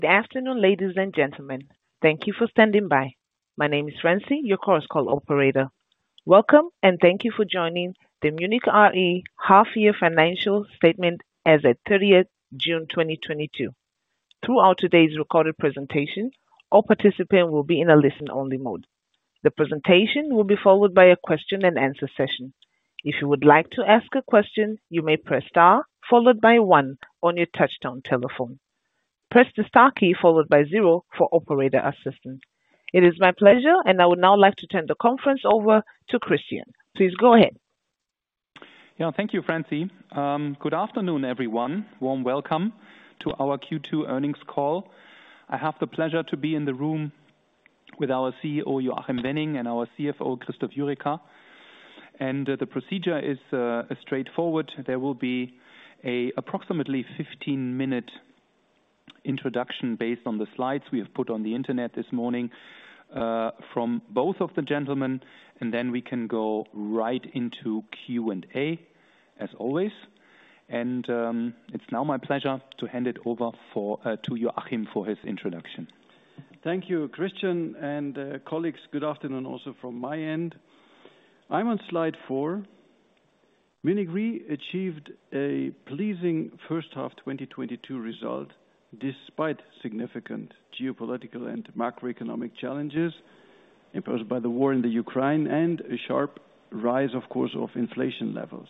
Good afternoon, ladies and gentlemen. Thank you for standing by. My name is Francie, your Chorus Call operator. Welcome, and thank you for joining the Munich Re half-year financial statement as at 30th June 2022. Throughout today's recorded presentation, all participants will be in a listen-only mode. The presentation will be followed by a question and answer session. If you would like to ask a question, you may press star followed by one on your touchtone telephone. Press the star key followed by zero for operator assistance. It is my pleasure, and I would now like to turn the conference over to Christian. Please go ahead. Yeah, thank you, Francie. Good afternoon, everyone. Warm welcome to our Q2 earnings call. I have the pleasure to be in the room with our CEO, Joachim Wenning, and our CFO, Christoph Jurecka. And the procedure is straightforward. There will be a approximately 15-minute introduction based on the slides we have put on the internet this morning from both of the gentlemen, and then we can go right into Q&A as always. And it's now my pleasure to hand it over to Joachim for his introduction. Thank you, Christian, and colleagues. Good afternoon also from my end. I'm on slide 4. Munich Re achieved a pleasing first half 2022 result despite significant geopolitical and macroeconomic challenges imposed by the war in the Ukraine and a sharp rise, of course, of inflation levels.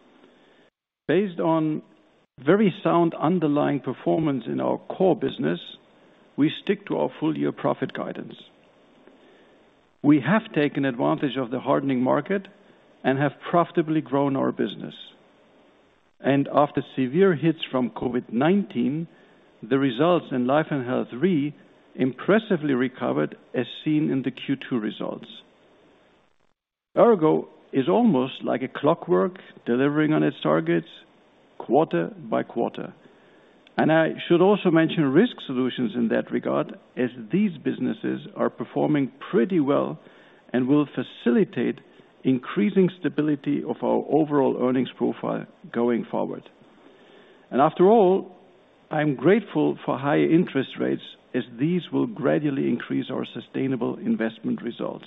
Based on very sound underlying performance in our core business, we stick to our full year profit guidance. We have taken advantage of the hardening market and have profitably grown our business. And after severe hits from COVID-19, the results in Life and Health Re impressively recovered as seen in the Q2 results. ERGO is almost like a clockwork delivering on its targets quarter by quarter. And I should also mention Risk Solutions in that regard, as these businesses are performing pretty well and will facilitate increasing stability of our overall earnings profile going forward. And after all, I'm grateful for higher interest rates, as these will gradually increase our sustainable investment results.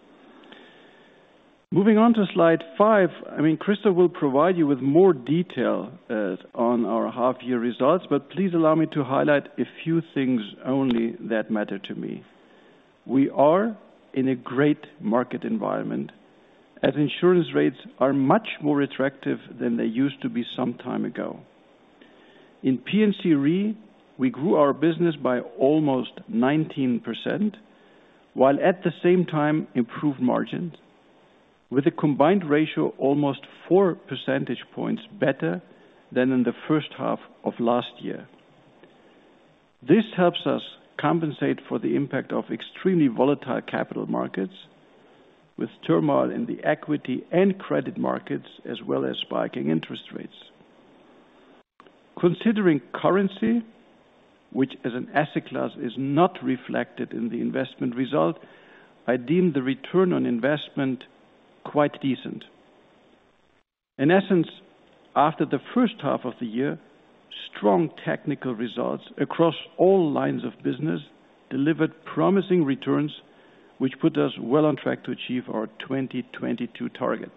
Moving on to slide 5, Christoph will provide you with more detail on our half-year results, but please allow me to highlight a few things only that matter to me. We are in a great market environment, as insurance rates are much more attractive than they used to be some time ago. In P&C Re, we grew our business by almost 19%, while at the same time improved margins, with a combined ratio almost 4 percentage points better than in the first half of last year. This helps us compensate for the impact of extremely volatile capital markets, with turmoil in the equity and credit markets, as well as spiking interest rates. Considering currency, which as an asset class is not reflected in the investment result, I deem the return on investment quite decent. In essence, after the first half of the year, strong technical results across all lines of business delivered promising returns, which put us well on track to achieve our 2022 targets.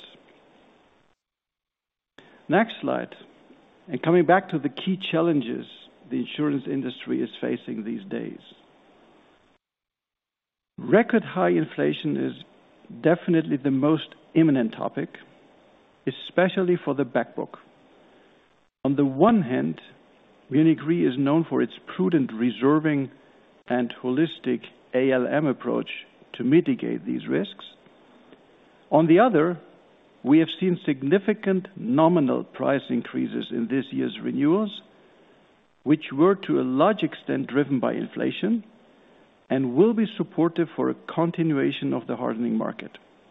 Next slide. And coming back to the key challenges the insurance industry is facing these days. Record high inflation is definitely the most imminent topic, especially for the back book. On the one hand, Munich Re is known for its prudent reserving and holistic ALM approach to mitigate these risks. On the other, we have seen significant nominal price increases in this year's renewals, which were to a large extent driven by inflation and will be supportive for a continuation of the hardening market.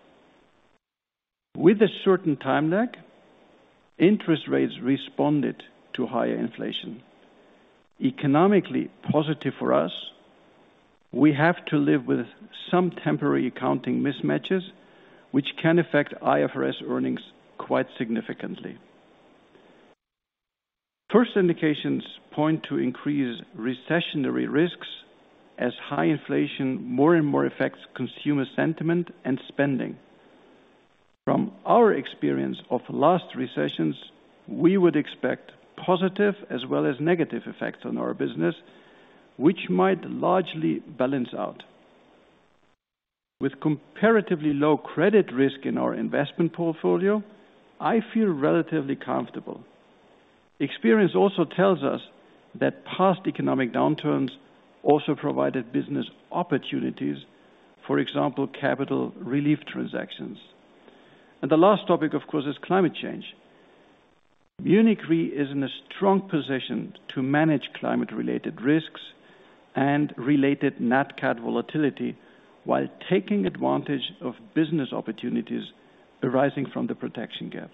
With a certain time lag, interest rates responded to higher inflation. Economically positive for us, we have to live with some temporary accounting mismatches which can affect IFRS earnings quite significantly. First indications point to increased recessionary risks as high inflation more and more affects consumer sentiment and spending. From our experience of last recessions, we would expect positive as well as negative effects on our business, which might largely balance out. With comparatively low credit risk in our investment portfolio, I feel relatively comfortable. Experience also tells us that past economic downturns also provided business opportunities, for example, capital relief transactions. And the last topic, of course, is climate change. Munich Re is in a strong position to manage climate-related risks and related nat cat volatility while taking advantage of business opportunities arising from the protection gap.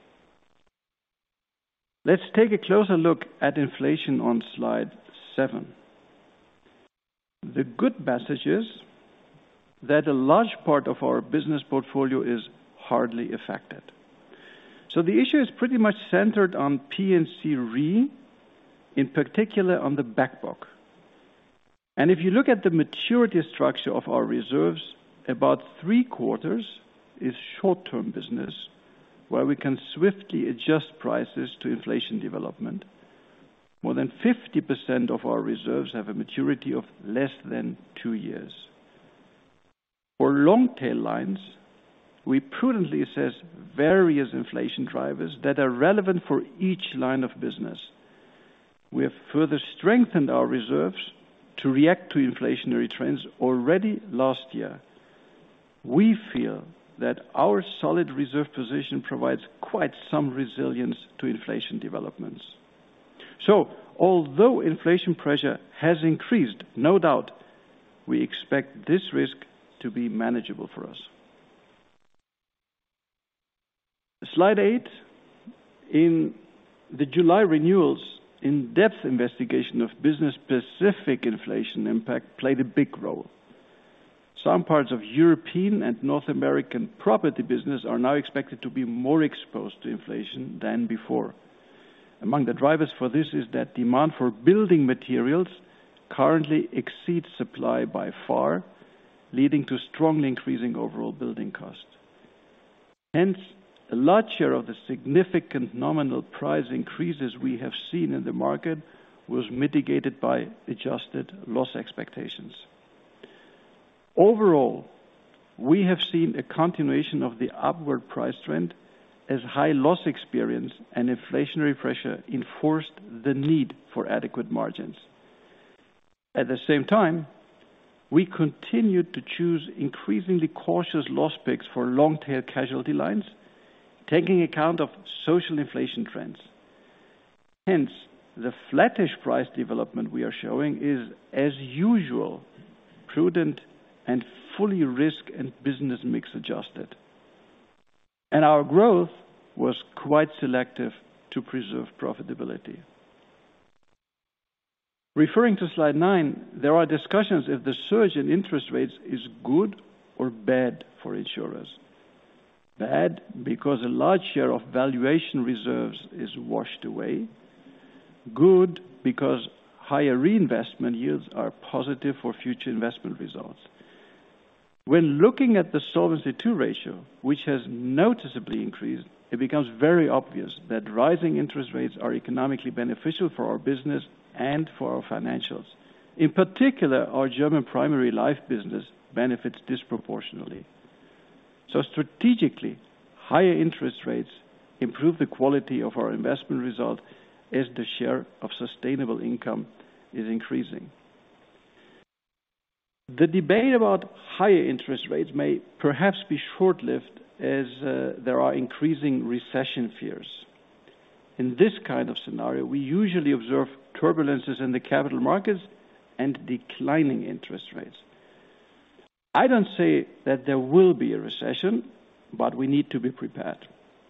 Let's take a closer look at inflation on slide 7. The good message is that a large part of our business portfolio is hardly affected. So the issue is pretty much centered on P&C Re, in particular on the back book. And if you look at the maturity structure of our reserves, about 3/4 is short-term business, where we can swiftly adjust prices to inflation development. More than 50% of our reserves have a maturity of less than 2 years. For long-tail lines, we prudently assess various inflation drivers that are relevant for each line of business. We have further strengthened our reserves to react to inflationary trends already last year. We feel that our solid reserve position provides quite some resilience to inflation developments. So, although inflation pressure has increased, no doubt, we expect this risk to be manageable for us. Slide 8. In the July renewals, in-depth investigation of business-specific inflation impact played a big role. Some parts of European and North American property business are now expected to be more exposed to inflation than before. Among the drivers for this is that demand for building materials currently exceeds supply by far, leading to strongly increasing overall building costs. Hence, a large share of the significant nominal price increases we have seen in the market was mitigated by adjusted loss expectations. Overall, we have seen a continuation of the upward price trend as high loss experience and inflationary pressure enforced the need for adequate margins. At the same time, we continued to choose increasingly cautious loss picks for long-tail casualty lines, taking account of social inflation trends. Hence, the flattish price development we are showing is, as usual, prudent and fully risk and business mix adjusted. And our growth was quite selective to preserve profitability. Referring to slide 9, there are discussions if the surge in interest rates is good or bad for insurers. Bad because a large share of valuation reserves is washed away. Good because higher reinvestment yields are positive for future investment results. When looking at the Solvency II ratio, which has noticeably increased, it becomes very obvious that rising interest rates are economically beneficial for our business and for our financials. In particular, our German primary life business benefits disproportionately. So strategically, higher interest rates improve the quality of our investment result as the share of sustainable income is increasing. The debate about higher interest rates may perhaps be short-lived as there are increasing recession fears. In this kind of scenario, we usually observe turbulences in the capital markets and declining interest rates. I don't say that there will be a recession, but we need to be prepared.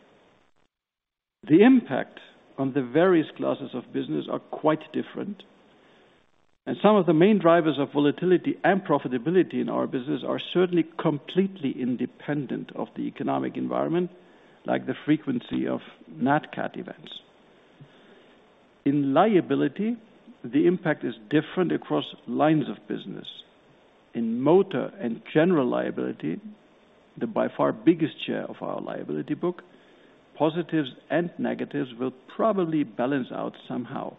The impact on the various classes of business are quite different. And some of the main drivers of volatility and profitability in our business are certainly completely independent of the economic environment, like the frequency of nat cat events. In liability, the impact is different across lines of business. In motor and general liability, the by far biggest share of our liability book, positives and negatives will probably balance out somehow.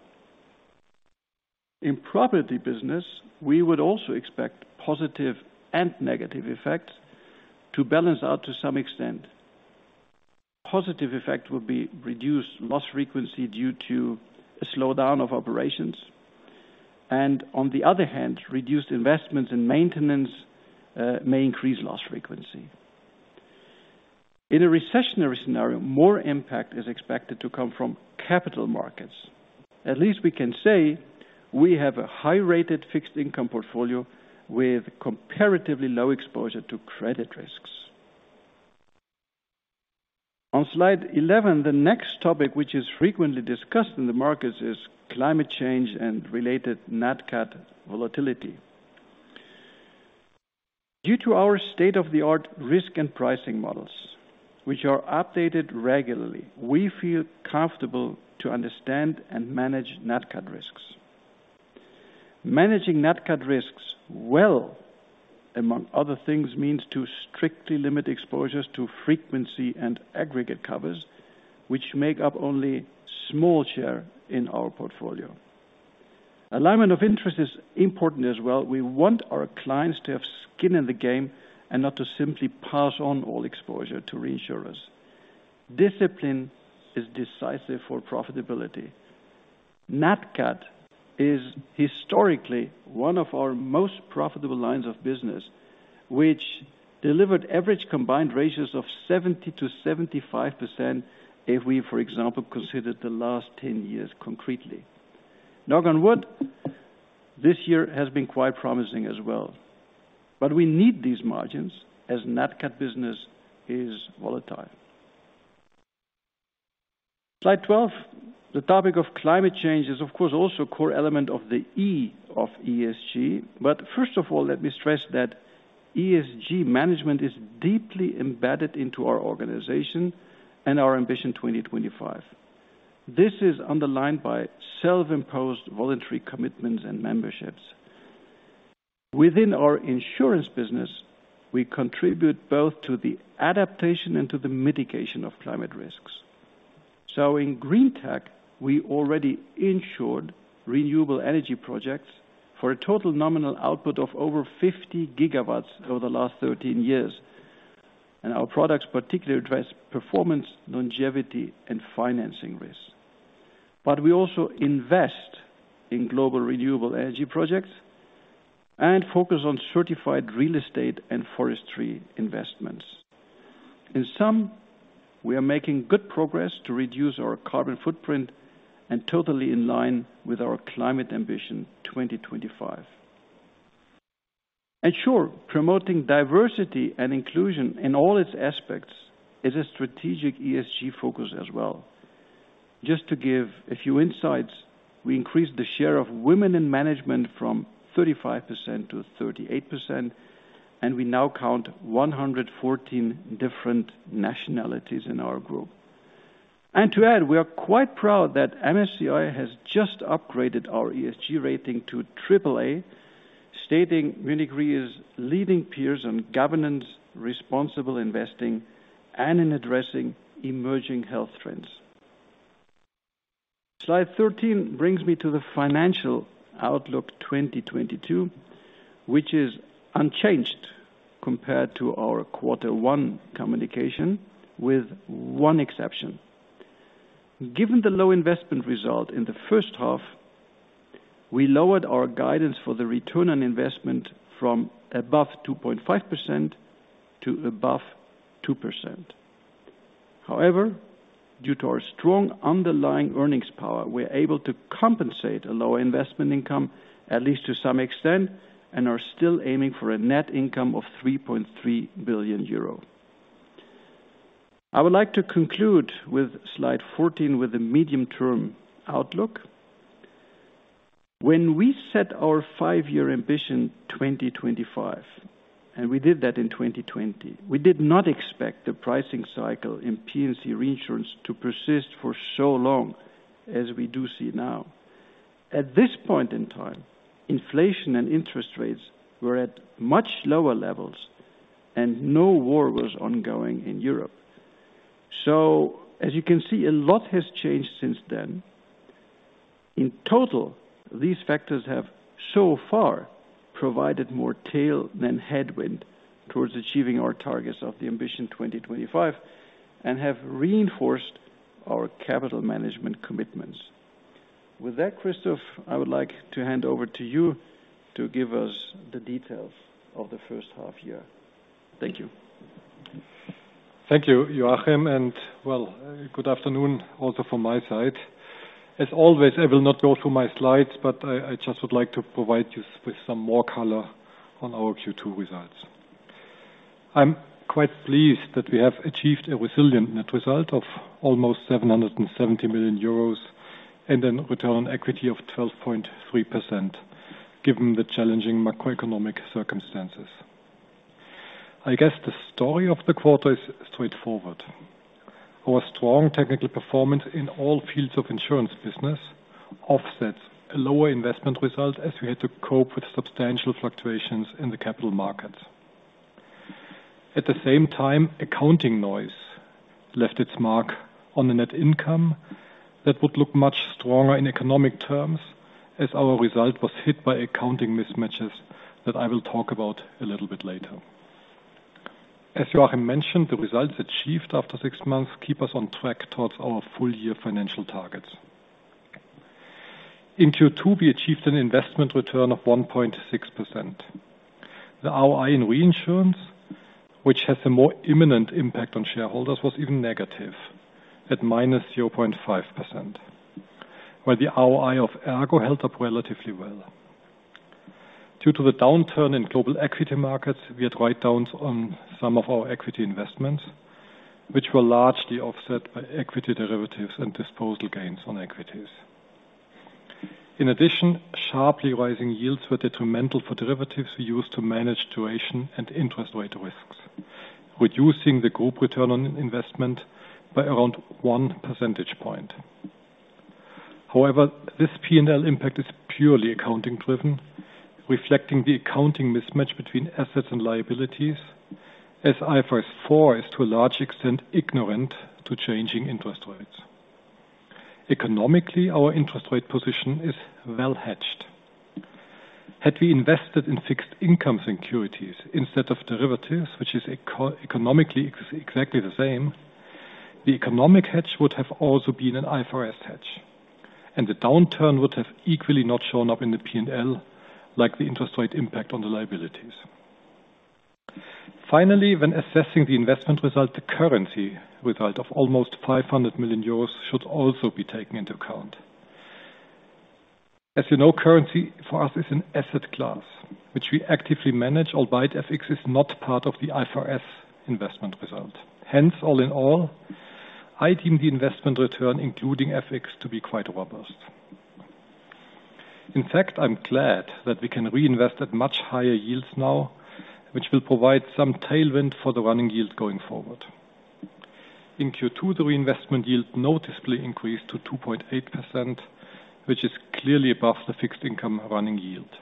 In property business, we would also expect positive and negative effects to balance out to some extent. Positive effect will be reduced loss frequency due to a slowdown of operations, and on the other hand, reduced investments in maintenance may increase loss frequency. In a recessionary scenario, more impact is expected to come from capital markets. At least we can say we have a high-rated fixed income portfolio with comparatively low exposure to credit risks. On slide 11, the next topic which is frequently discussed in the markets is climate change and related Nat Cat volatility. Due to our state-of-the-art risk and pricing models, which are updated regularly, we feel comfortable to understand and manage Nat Cat risks. Managing Nat Cat risks well, among other things, means to strictly limit exposures to frequency and aggregate covers, which make up only small share in our portfolio. Alignment of interest is important as well. We want our clients to have skin in the game and not to simply pass on all exposure to reinsurers. Discipline is decisive for profitability. Nat Cat is historically one of our most profitable lines of business, which delivered average combined ratios of 70 to 75% if we, for example, considered the last 10 years concretely. Knock on wood, this year has been quite promising as well. But we need these margins as Nat Cat business is volatile. Slide 12. The topic of climate change is, of course, also a core element of the E of ESG. But first of all, let me stress that ESG management is deeply embedded into our organization and our Ambition 2025. This is underlined by self-imposed voluntary commitments and memberships. Within our insurance business, we contribute both to the adaptation and to the mitigation of climate risks. So in green tech, we already insured renewable energy projects for a total nominal output of over 50 gigawatts over the last 13 years. And our products particularly address performance, longevity, and financing risks. But we also invest in global renewable energy projects and focus on certified real estate and forestry investments. In sum, we are making good progress to reduce our carbon footprint and totally in line with our climate ambition 2025. And sure, promoting diversity and inclusion in all its aspects is a strategic ESG focus as well. Just to give a few insights, we increased the share of women in management from 35% to 38%, and we now count 114 different nationalities in our group. And to add, we are quite proud that MSCI has just upgraded our ESG rating to AAA, stating Munich Re is leading peers on governance, responsible investing, and in addressing emerging health trends. Slide 13 brings me to the financial outlook 2022, which is unchanged compared to our Q1 communication, with one exception. Given the low investment result in the first half, we lowered our guidance for the return on investment from above 2.5% to above 2%. However, due to our strong underlying earnings power, we're able to compensate a lower investment income, at least to some extent, and are still aiming for a net income of 3.3 billion euro. I would like to conclude with slide 14 with the medium-term outlook. When we set our 5-year ambition 2025, and we did that in 2020, we did not expect the pricing cycle in P&C reinsurance to persist for so long, as we do see now. At this point in time, inflation and interest rates were at much lower levels and no war was ongoing in Europe. So, as you can see, a lot has changed since then. In total, these factors have so far provided more tail than headwind towards achieving our targets of the Ambition 2025 and have reinforced our capital management commitments. With that, Christoph, I would like to hand over to you to give us the details of the first half year. Thank you. Thank you, Joachim, and well, good afternoon also from my side. As always, I will not go through my slides, but I just would like to provide you with some more color on our Q2 results. I'm quite pleased that we have achieved a resilient net result of almost 770 million euros and a return on equity of 12.3%, given the challenging macroeconomic circumstances. I guess the story of the quarter is straightforward. Our strong technical performance in all fields of insurance business offsets a lower investment result as we had to cope with substantial fluctuations in the capital markets. At the same time, accounting noise left its mark on the net income that would look much stronger in economic terms, as our result was hit by accounting mismatches that I will talk about a little bit later. As Joachim mentioned, the results achieved after 6 months keep us on track towards our full year financial targets. In Q2, we achieved an investment return of 1.6%. The ROI in reinsurance, which has a more imminent impact on shareholders, was even negative at minus 0.5%, while the ROI of ERGO held up relatively well. Due to the downturn in global equity markets, we had write-downs on some of our equity investments, which were largely offset by equity derivatives and disposal gains on equities. In addition, sharply rising yields were detrimental for derivatives we use to manage duration and interest rate risks, reducing the group return on investment by around 1 percentage point. However, this P&L impact is purely accounting driven, reflecting the accounting mismatch between assets and liabilities, as IFRS 4 is to a large extent ignorant to changing interest rates. Economically, our interest rate position is well hedged. Had we invested in fixed income securities instead of derivatives, which is economically exactly the same, the economic hedge would have also been an IFRS hedge, and the downturn would have equally not shown up in the P&L like the interest rate impact on the liabilities. Finally, when assessing the investment result, the currency result of almost 500 million euros should also be taken into account. As you know, currency for us is an asset class, which we actively manage, albeit FX is not part of the IFRS investment result. Hence, all in all, I deem the investment return, including FX, to be quite robust. In fact, I'm glad that we can reinvest at much higher yields now, which will provide some tailwind for the running yield going forward. In Q2, the reinvestment yield noticeably increased to 2.8%, which is clearly above the fixed income running yield.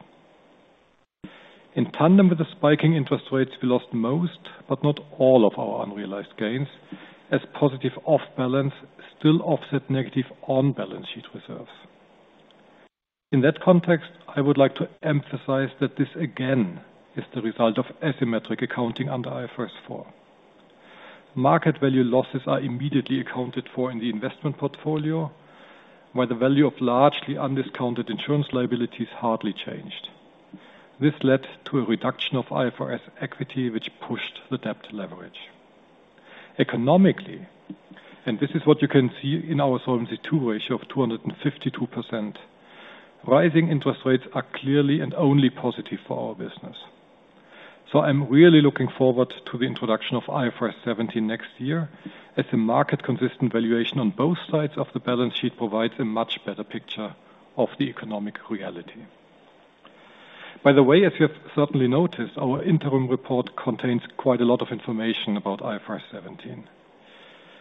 In tandem with the spiking interest rates, we lost most, but not all of our unrealized gains, as positive off-balance still offset negative on-balance sheet reserves. In that context, I would like to emphasize that this again is the result of asymmetric accounting under IFRS 4. Market value losses are immediately accounted for in the investment portfolio, while the value of largely undiscounted insurance liabilities hardly changed. This led to a reduction of IFRS equity, which pushed the debt leverage. Economically, and this is what you can see in our Solvency II ratio of 252%, rising interest rates are clearly and only positive for our business. So I'm really looking forward to the introduction of IFRS 17 next year, as a market-consistent valuation on both sides of the balance sheet provides a much better picture of the economic reality. By the way, as you have certainly noticed, our interim report contains quite a lot of information about IFRS 17.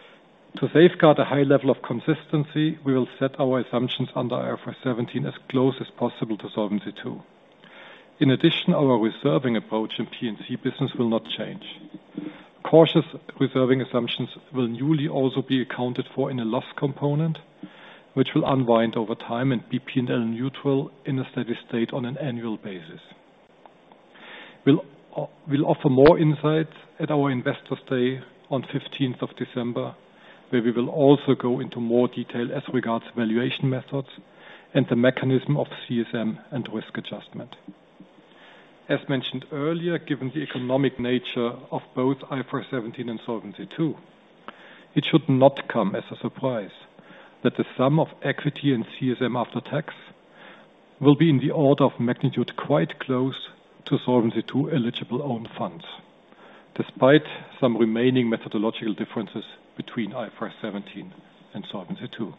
To safeguard a high level of consistency, we will set our assumptions under IFRS 17 as close as possible to Solvency II. In addition, our reserving approach in P&C business will not change. Cautious reserving assumptions will newly also be accounted for in a loss component, which will unwind over time and be P&L neutral in a steady state on an annual basis. We'll offer more insights at our Investors Day on 15th of December, where we will also go into more detail as regards valuation methods and the mechanism of CSM and risk adjustment. As mentioned earlier, given the economic nature of both IFRS 17 and Solvency II, it should not come as a surprise that the sum of equity and CSM after tax will be in the order of magnitude quite close to Solvency II eligible own funds, despite some remaining methodological differences between IFRS 17 and Solvency II.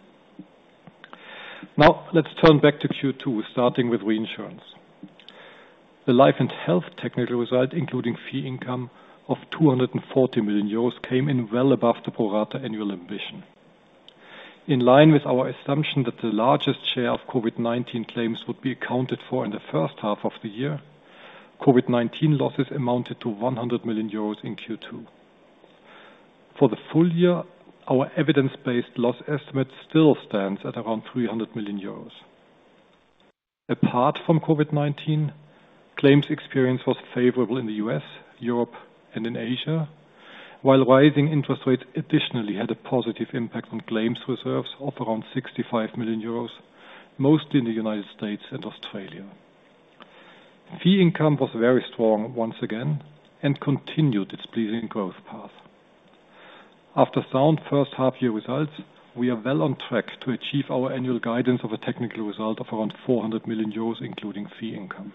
Now let's turn back to Q2, starting with reinsurance. The life and health technical result, including fee income of 240 million euros, came in well above the pro rata annual ambition. In line with our assumption that the largest share of COVID-19 claims would be accounted for in the first half of the year, COVID-19 losses amounted to 100 million euros in Q2. For the full year, our evidence-based loss estimate still stands at around 300 million euros. Apart from COVID-19, claims experience was favorable in the US, Europe, and in Asia, while rising interest rates additionally had a positive impact on claims reserves of around 65 million euros, mostly in the United States and Australia. Fee income was very strong once again and continued its pleasing growth path. After sound first half-year results, we are well on track to achieve our annual guidance of a technical result of around 400 million euros, including fee income.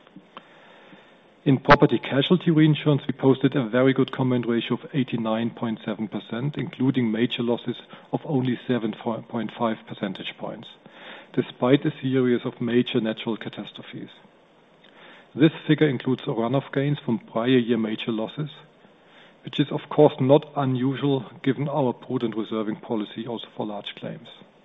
In property casualty reinsurance, we posted a very good combined ratio of 89.7%, including major losses of only 7.5 percentage points, despite a series of major natural catastrophes. This figure includes run-off gains from prior year major losses, which is of course not unusual given our prudent reserving policy also for large claims.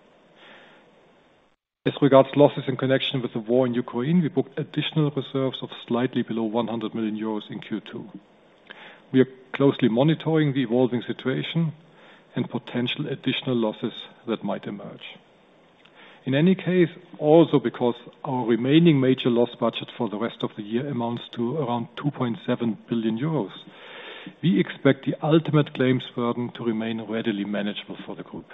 As regards losses in connection with the war in Ukraine, we booked additional reserves of slightly below 100 million euros in Q2. We are closely monitoring the evolving situation and potential additional losses that might emerge. In any case, also because our remaining major loss budget for the rest of the year amounts to around 2.7 billion euros, we expect the ultimate claims burden to remain readily manageable for the group.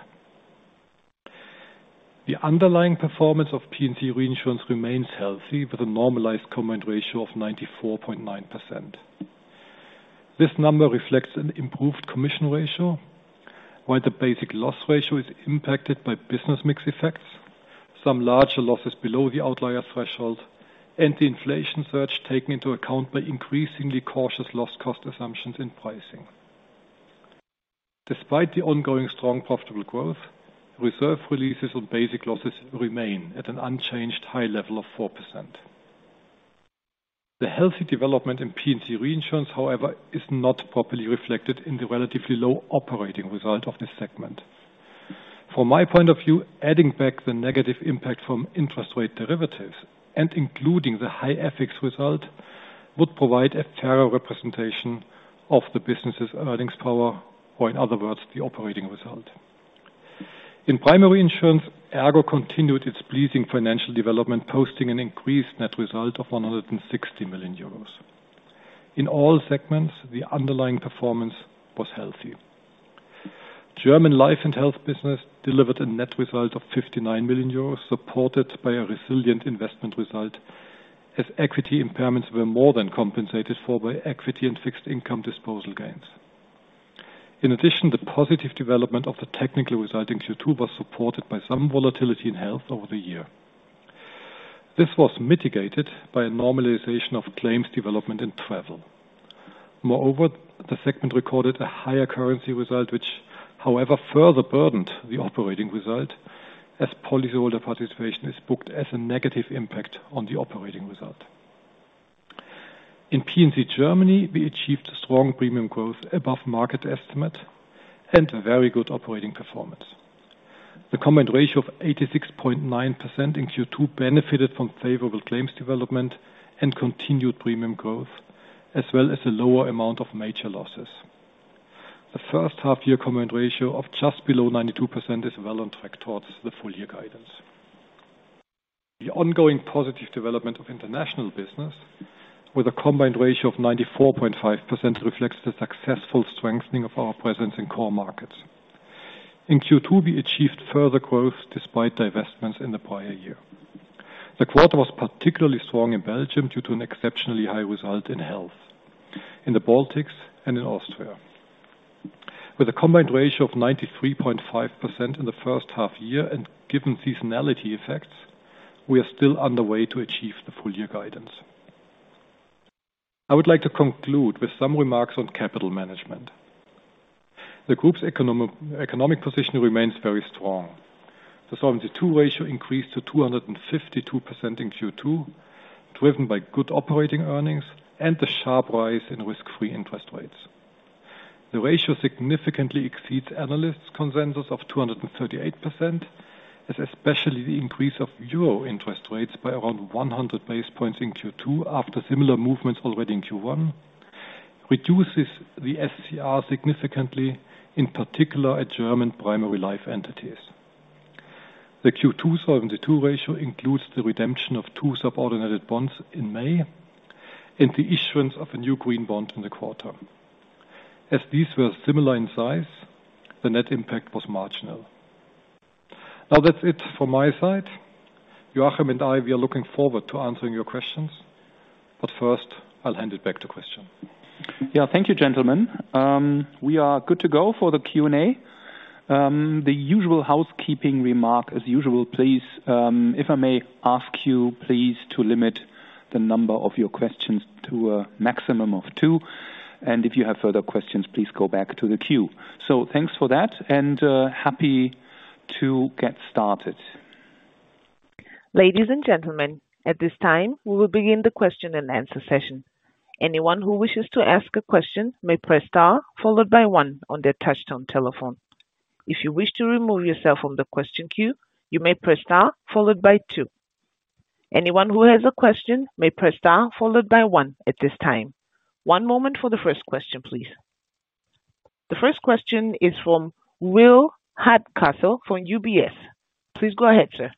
The underlying performance of P&C reinsurance remains healthy with a normalized combined ratio of 94.9%. This number reflects an improved commission ratio, while the basic loss ratio is impacted by business mix effects, some larger losses below the outlier threshold, and the inflation surge taken into account by increasingly cautious loss cost assumptions in pricing. Despite the ongoing strong profitable growth, reserve releases on basic losses remain at an unchanged high level of 4%. The healthy development in P&C reinsurance, however, is not properly reflected in the relatively low operating result of this segment. From my point of view, adding back the negative impact from interest rate derivatives and including the high FX result would provide a fairer representation of the business's earnings power, or in other words, the operating result. In primary insurance, ERGO continued its pleasing financial development, posting an increased net result of 160 million euros. In all segments, the underlying performance was healthy. German life and health business delivered a net result of 59 million euros, supported by a resilient investment result, as equity impairments were more than compensated for by equity and fixed income disposal gains. In addition, the positive development of the technical result in Q2 was supported by some volatility in health over the year. This was mitigated by a normalization of claims development in travel. Moreover, the segment recorded a higher currency result, which, however, further burdened the operating result, as policyholder participation is booked as a negative impact on the operating result. In P&C Germany, we achieved strong premium growth above market estimate and very good operating performance. The combined ratio of 86.9% in Q2 benefited from favorable claims development and continued premium growth, as well as a lower amount of major losses. The first half year combined ratio of just below 92% is well on track towards the full year guidance. The ongoing positive development of international business with a combined ratio of 94.5% reflects the successful strengthening of our presence in core markets. In Q2, we achieved further growth despite divestments in the prior year. The quarter was particularly strong in Belgium due to an exceptionally high result in health, in the Baltics and in Austria. With a combined ratio of 93.5% in the first half year and given seasonality effects, we are still underway to achieve the full year guidance. I would like to conclude with some remarks on capital management. The group's economic position remains very strong. The Solvency II ratio increased to 252% in Q2, driven by good operating earnings and the sharp rise in risk-free interest rates. The ratio significantly exceeds analysts' consensus of 238%, as especially the increase of euro interest rates by around 100 basis points in Q2 after similar movements already in Q1, reduces the SCR significantly, in particular at German primary life entities. The Q2 Solvency II ratio includes the redemption of 2 subordinated bonds in May and the issuance of a new green bond in the quarter. As these were similar in size, the net impact was marginal. Now that's it from my side. Joachim and I, we are looking forward to answering your questions. First, I'll hand it back to Christian. Yeah, thank you, gentlemen. We are good to go for the Q&A. The usual housekeeping remark as usual, please, if I may ask you, please, to limit the number of your questions to a maximum of 2. And if you have further questions, please go back to the queue. So thanks for that, and happy to get started. Ladies and gentlemen, at this time, we will begin the question and answer session. Anyone who wishes to ask a question may press star followed by 1 on their touchtone telephone. If you wish to remove yourself from the question queue, you may press star followed by 2. Anyone who has a question may press star followed by 1 at this time. One moment for the first question, please. The first question is from Will Hardcastle from UBS. Please go ahead, sir.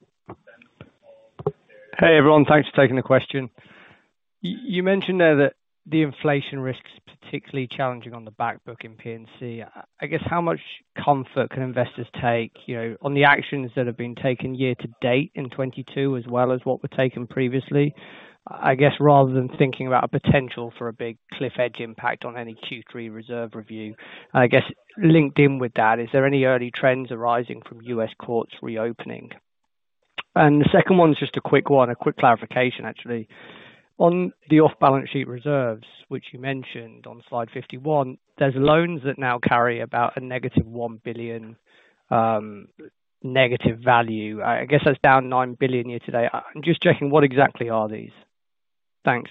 Hey everyone, thanks for taking the question. You mentioned there that the inflation risk is particularly challenging on the back book in P&C. I guess how much comfort can investors take, on the actions that have been taken year to date in 22 as well as what were taken previously? I guess rather than thinking about a potential for a big cliff edge impact on any Q3 reserve review. I guess linked in with that, is there any early trends arising from US courts reopening? And the second one is just a quick clarification actually. On the off-balance sheet reserves, which you mentioned on slide 51, there's loans that now carry about a negative 1 billion negative value. I guess that's down 9 billion year today. I'm just checking, what exactly are these? Thanks.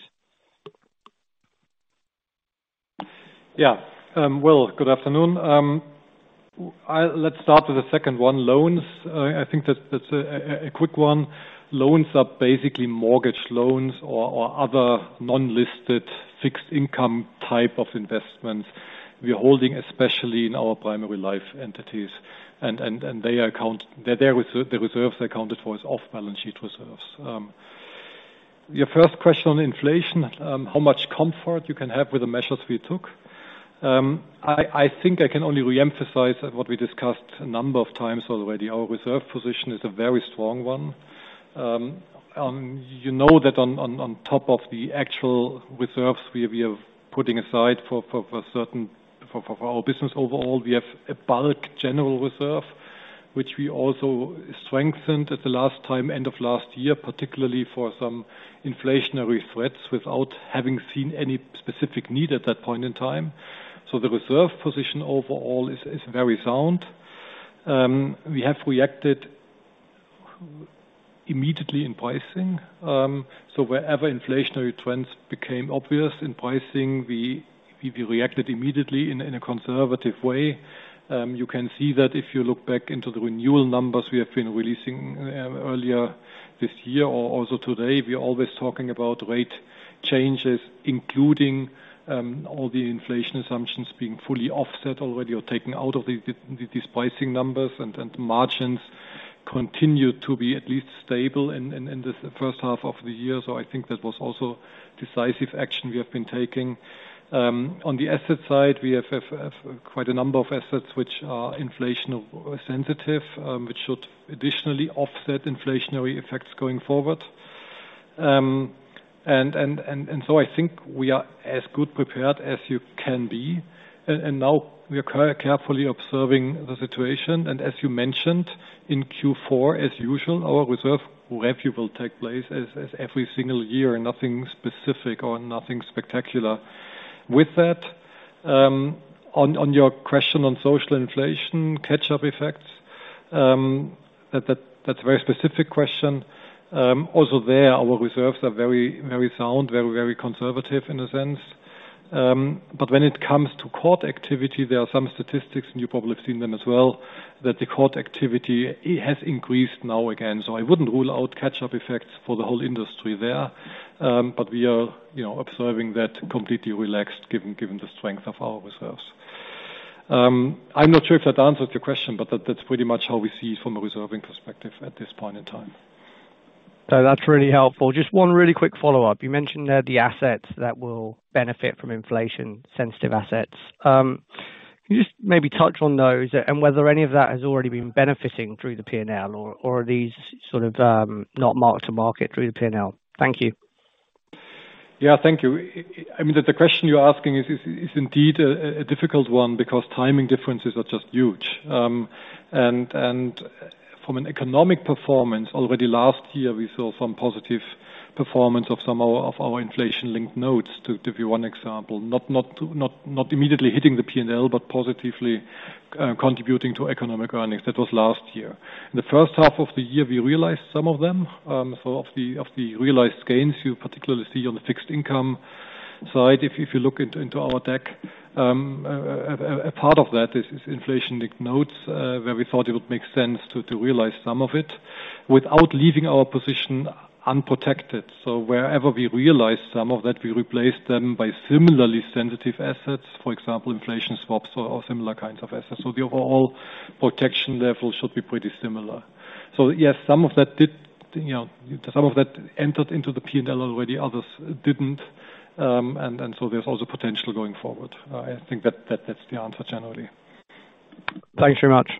Yeah. Well, good afternoon. Let's start with the second one, loans. I think that's a quick one. Loans are basically mortgage loans or other non-listed fixed income type of investments we are holding, especially in our primary life entities, and the reserves are accounted for as off-balance sheet reserves. Your first question on inflation, how much comfort you can have with the measures we took. I think I can only re-emphasize what we discussed a number of times already. Our reserve position is a very strong one. You know that on top of the actual reserves we are putting aside for our business overall, we have a bulk general reserve, which we also strengthened at the last time, end of last year, particularly for some inflationary threats without having seen any specific need at that point in time. So the reserve position overall is very sound. We have reacted immediately in pricing. So wherever inflationary trends became obvious in pricing, we reacted immediately in a conservative way. You can see that if you look back into the renewal numbers we have been releasing earlier this year or also today, we are always talking about rate changes, including all the inflation assumptions being fully offset already or taken out of these pricing numbers, and margins continue to be at least stable in this first half of the year. So I think that was also decisive action we have been taking. On the asset side, we have quite a number of assets which are inflation sensitive, which should additionally offset inflationary effects going forward. And so I think we are as good prepared as you can be. And now we are carefully observing the situation. And as you mentioned, in Q4, as usual, our reserve review will take place as every single year, nothing specific or nothing spectacular. With that, on your question on social inflation, catch-up effects, that's a very specific question. Also there, our reserves are very, very sound, very, very conservative in a sense. But when it comes to court activity, there are some statistics, and you probably have seen them as well, that the court activity has increased now again. So I wouldn't rule out catch-up effects for the whole industry there. But we are, observing that completely relaxed given the strength of our reserves. I'm not sure if that answers your question, but that's pretty much how we see it from a reserving perspective at this point in time. So that's really helpful. Just one really quick follow-up. You mentioned there the assets that will benefit from inflation-sensitive assets. Can you just maybe touch on those and whether any of that has already been benefiting through the P&L or are these sort of not marked to market through the P&L? Thank you. Yeah, thank you. I mean, the question you're asking is indeed a difficult one because timing differences are just huge. And from an economic performance, already last year we saw some positive performance of some of our inflation-linked notes, to give you one example. Not immediately hitting the P&L, but positively contributing to economic earnings. That was last year. In the first half of the year, we realized some of them. So of the realized gains, you particularly see on the fixed income side. If you look into our deck, a part of that is inflation-linked notes, where we thought it would make sense to realize some of it without leaving our position unprotected. So wherever we realize some of that, we replace them by similarly sensitive assets, for example, inflation swaps or similar kinds of assets. So the overall protection level should be pretty similar. So yes, some of that entered into the P&L already, others didn't. And so there's also potential going forward. I think that's the answer generally. Thanks very much.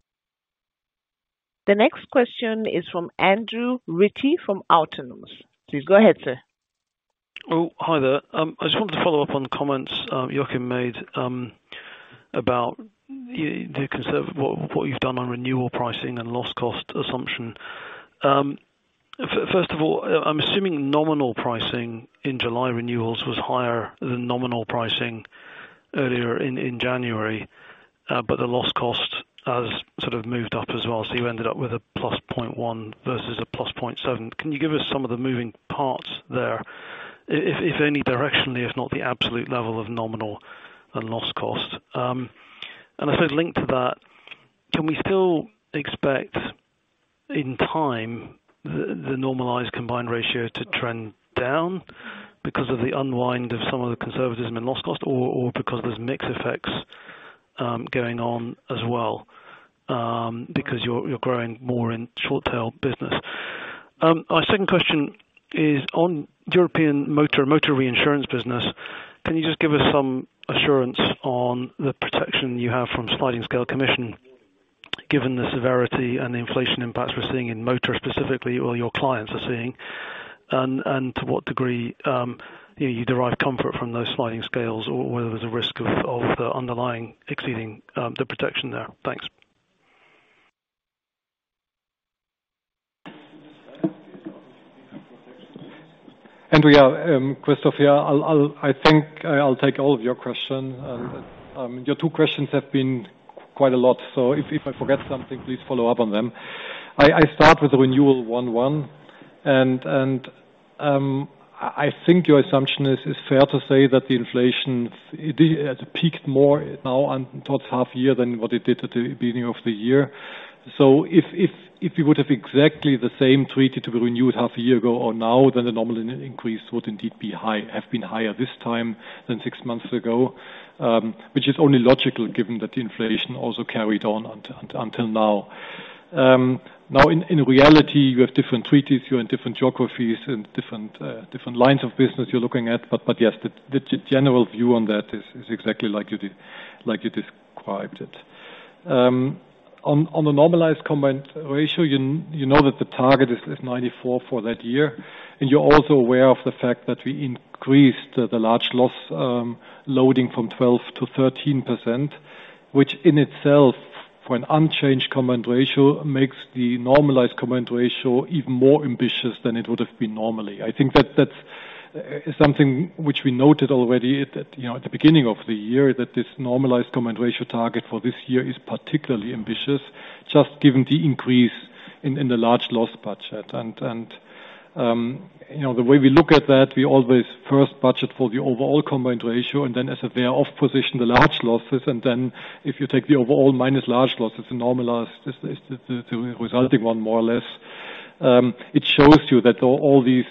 The next question is from Andrew Ritchie from Autonomous. Please go ahead, sir. Oh, hi there. I just wanted to follow up on comments Joachim made about what you've done on renewal pricing and loss cost assumption. First of all, I'm assuming nominal pricing in July renewals was higher than nominal pricing earlier in January, but the loss cost has sort of moved up as well. So you ended up with a plus 0.1 versus a plus 0.7. Can you give us some of the moving parts there, if any directionally, if not the absolute level of nominal and loss cost? And I suppose linked to that, can we still expect in time the normalized combined ratio to trend down because of the unwind of some of the conservatism and loss cost, or because there's mix effects going on as well, because you're growing more in short tail business? Our second question is on European motor reinsurance business. Can you just give us some assurance on the protection you have from sliding scale commission, given the severity and the inflation impacts we're seeing in motor specifically, or your clients are seeing, and to what degree you derive comfort from those sliding scales, or whether there's a risk of the underlying exceeding the protection there? Thanks. Andrea, Christoph here. I think I'll take all of your questions. Your two questions have been quite a lot, so if I forget something, please follow up on them. I start with the renewal 1/1, and I think your assumption is fair to say that the inflation it peaked more now and towards half year than what it did at the beginning of the year. So if we would have exactly the same treaty to be renewed half a year ago or now, then the nominal increase would indeed have been higher this time than 6 months ago, which is only logical given that the inflation also carried on until now. Now, in reality, you have different treaties, you're in different geographies and different lines of business you're looking at. But yes, the general view on that is exactly like you described it. On the normalized combined ratio, you know that the target is 94 for that year, and you're also aware of the fact that we increased the large loss loading from 12 to 13%, which in itself, for an unchanged combined ratio, makes the normalized combined ratio even more ambitious than it would have been normally. I think that's something which we noted already at the beginning of the year, that this normalized combined ratio target for this year is particularly ambitious, just given the increase in the large loss budget. The way we look at that, we always first budget for the overall combined ratio, and then as a thereof position the large losses, and then if you take the overall minus large losses and normalize is the resulting one more or less. It shows you that all these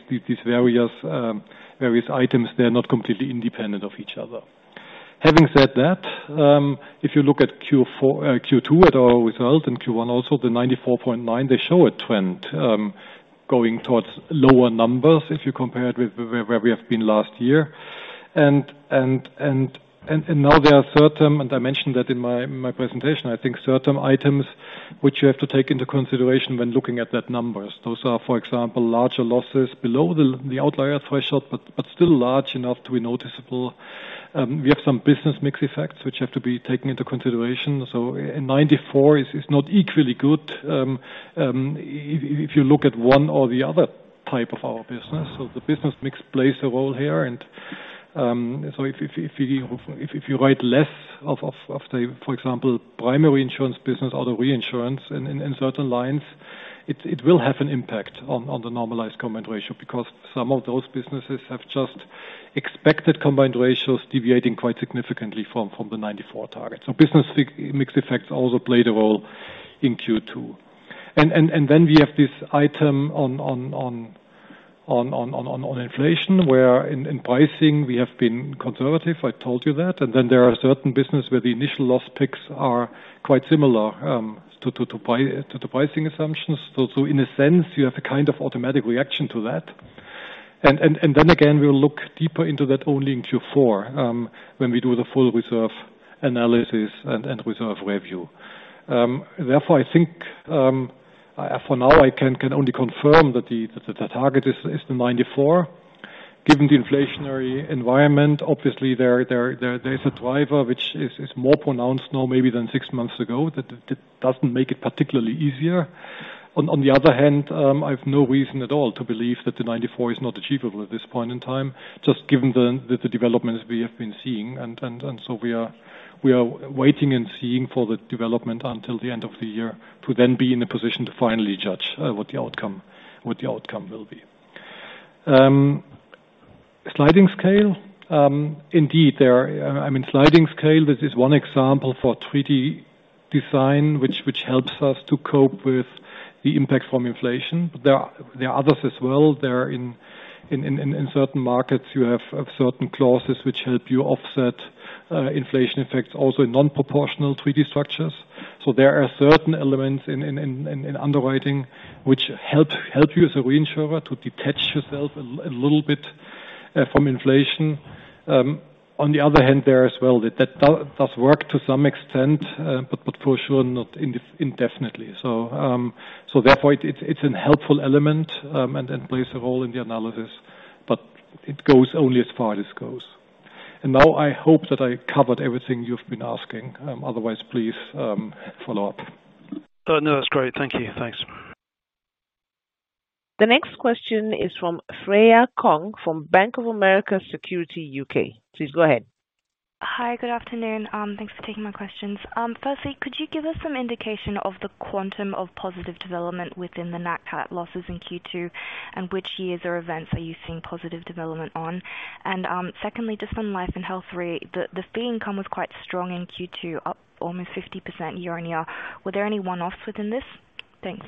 various items, they're not completely independent of each other. Having said that, if you look at Q2 at our result, and Q1 also, the 94.9, they show a trend going towards lower numbers if you compare it with where we have been last year. And now there are certain, and I mentioned that in my presentation, I think certain items which you have to take into consideration when looking at that numbers. Those are, for example, larger losses below the outlier threshold, but still large enough to be noticeable. We have some business mix effects which have to be taken into consideration. So 94 is not equally good if you look at one or the other type of our business. So the business mix plays a role here, and so if you write less of the, for example, primary insurance business out of reinsurance in certain lines, it will have an impact on the normalized combined ratio, because some of those businesses have just expected combined ratios deviating quite significantly from the 94 target. So business mix effects also played a role in Q2. And then we have this item on inflation, where in pricing we have been conservative. I told you that. And then there are certain business where the initial loss picks are quite similar to the pricing assumptions. So in a sense, you have a kind of automatic reaction to that. And then again, we'll look deeper into that only in Q4 when we do the full reserve analysis and reserve review. Therefore, I think for now I can only confirm that the target is the 94. Given the inflationary environment, obviously there is a driver which is more pronounced now maybe than 6 months ago. That doesn't make it particularly easier. On the other hand, I have no reason at all to believe that the 94 is not achievable at this point in time, just given the developments we have been seeing, and so we are waiting and seeing for the development until the end of the year to then be in a position to finally judge what the outcome will be. Sliding scale, indeed, sliding scale. This is one example for treaty design, which helps us to cope with the impact from inflation. But there are others as well. There in certain markets you have certain clauses which help you offset inflation effects also in non-proportional treaty structures. So there are certain elements in underwriting which help you as a reinsurer to detach yourself a little bit from inflation. On the other hand, there as well, that does work to some extent, but for sure not indefinitely. So therefore it's a helpful element and plays a role in the analysis, but it goes only as far as it goes. And now I hope that I covered everything you've been asking. Otherwise, please follow up. No, that's great. Thank you. Thanks. The next question is from Freya Kong from Bank of America Securities UK. Please go ahead. Hi, good afternoon. Thanks for taking my questions. Firstly, could you give us some indication of the quantum of positive development within the Nat Cat losses in Q2, and which years or events are you seeing positive development on? And secondly, just on Life and Health Re, the fee income was quite strong in Q2, up almost 50% year-on-year. Were there any one-offs within this? Thanks.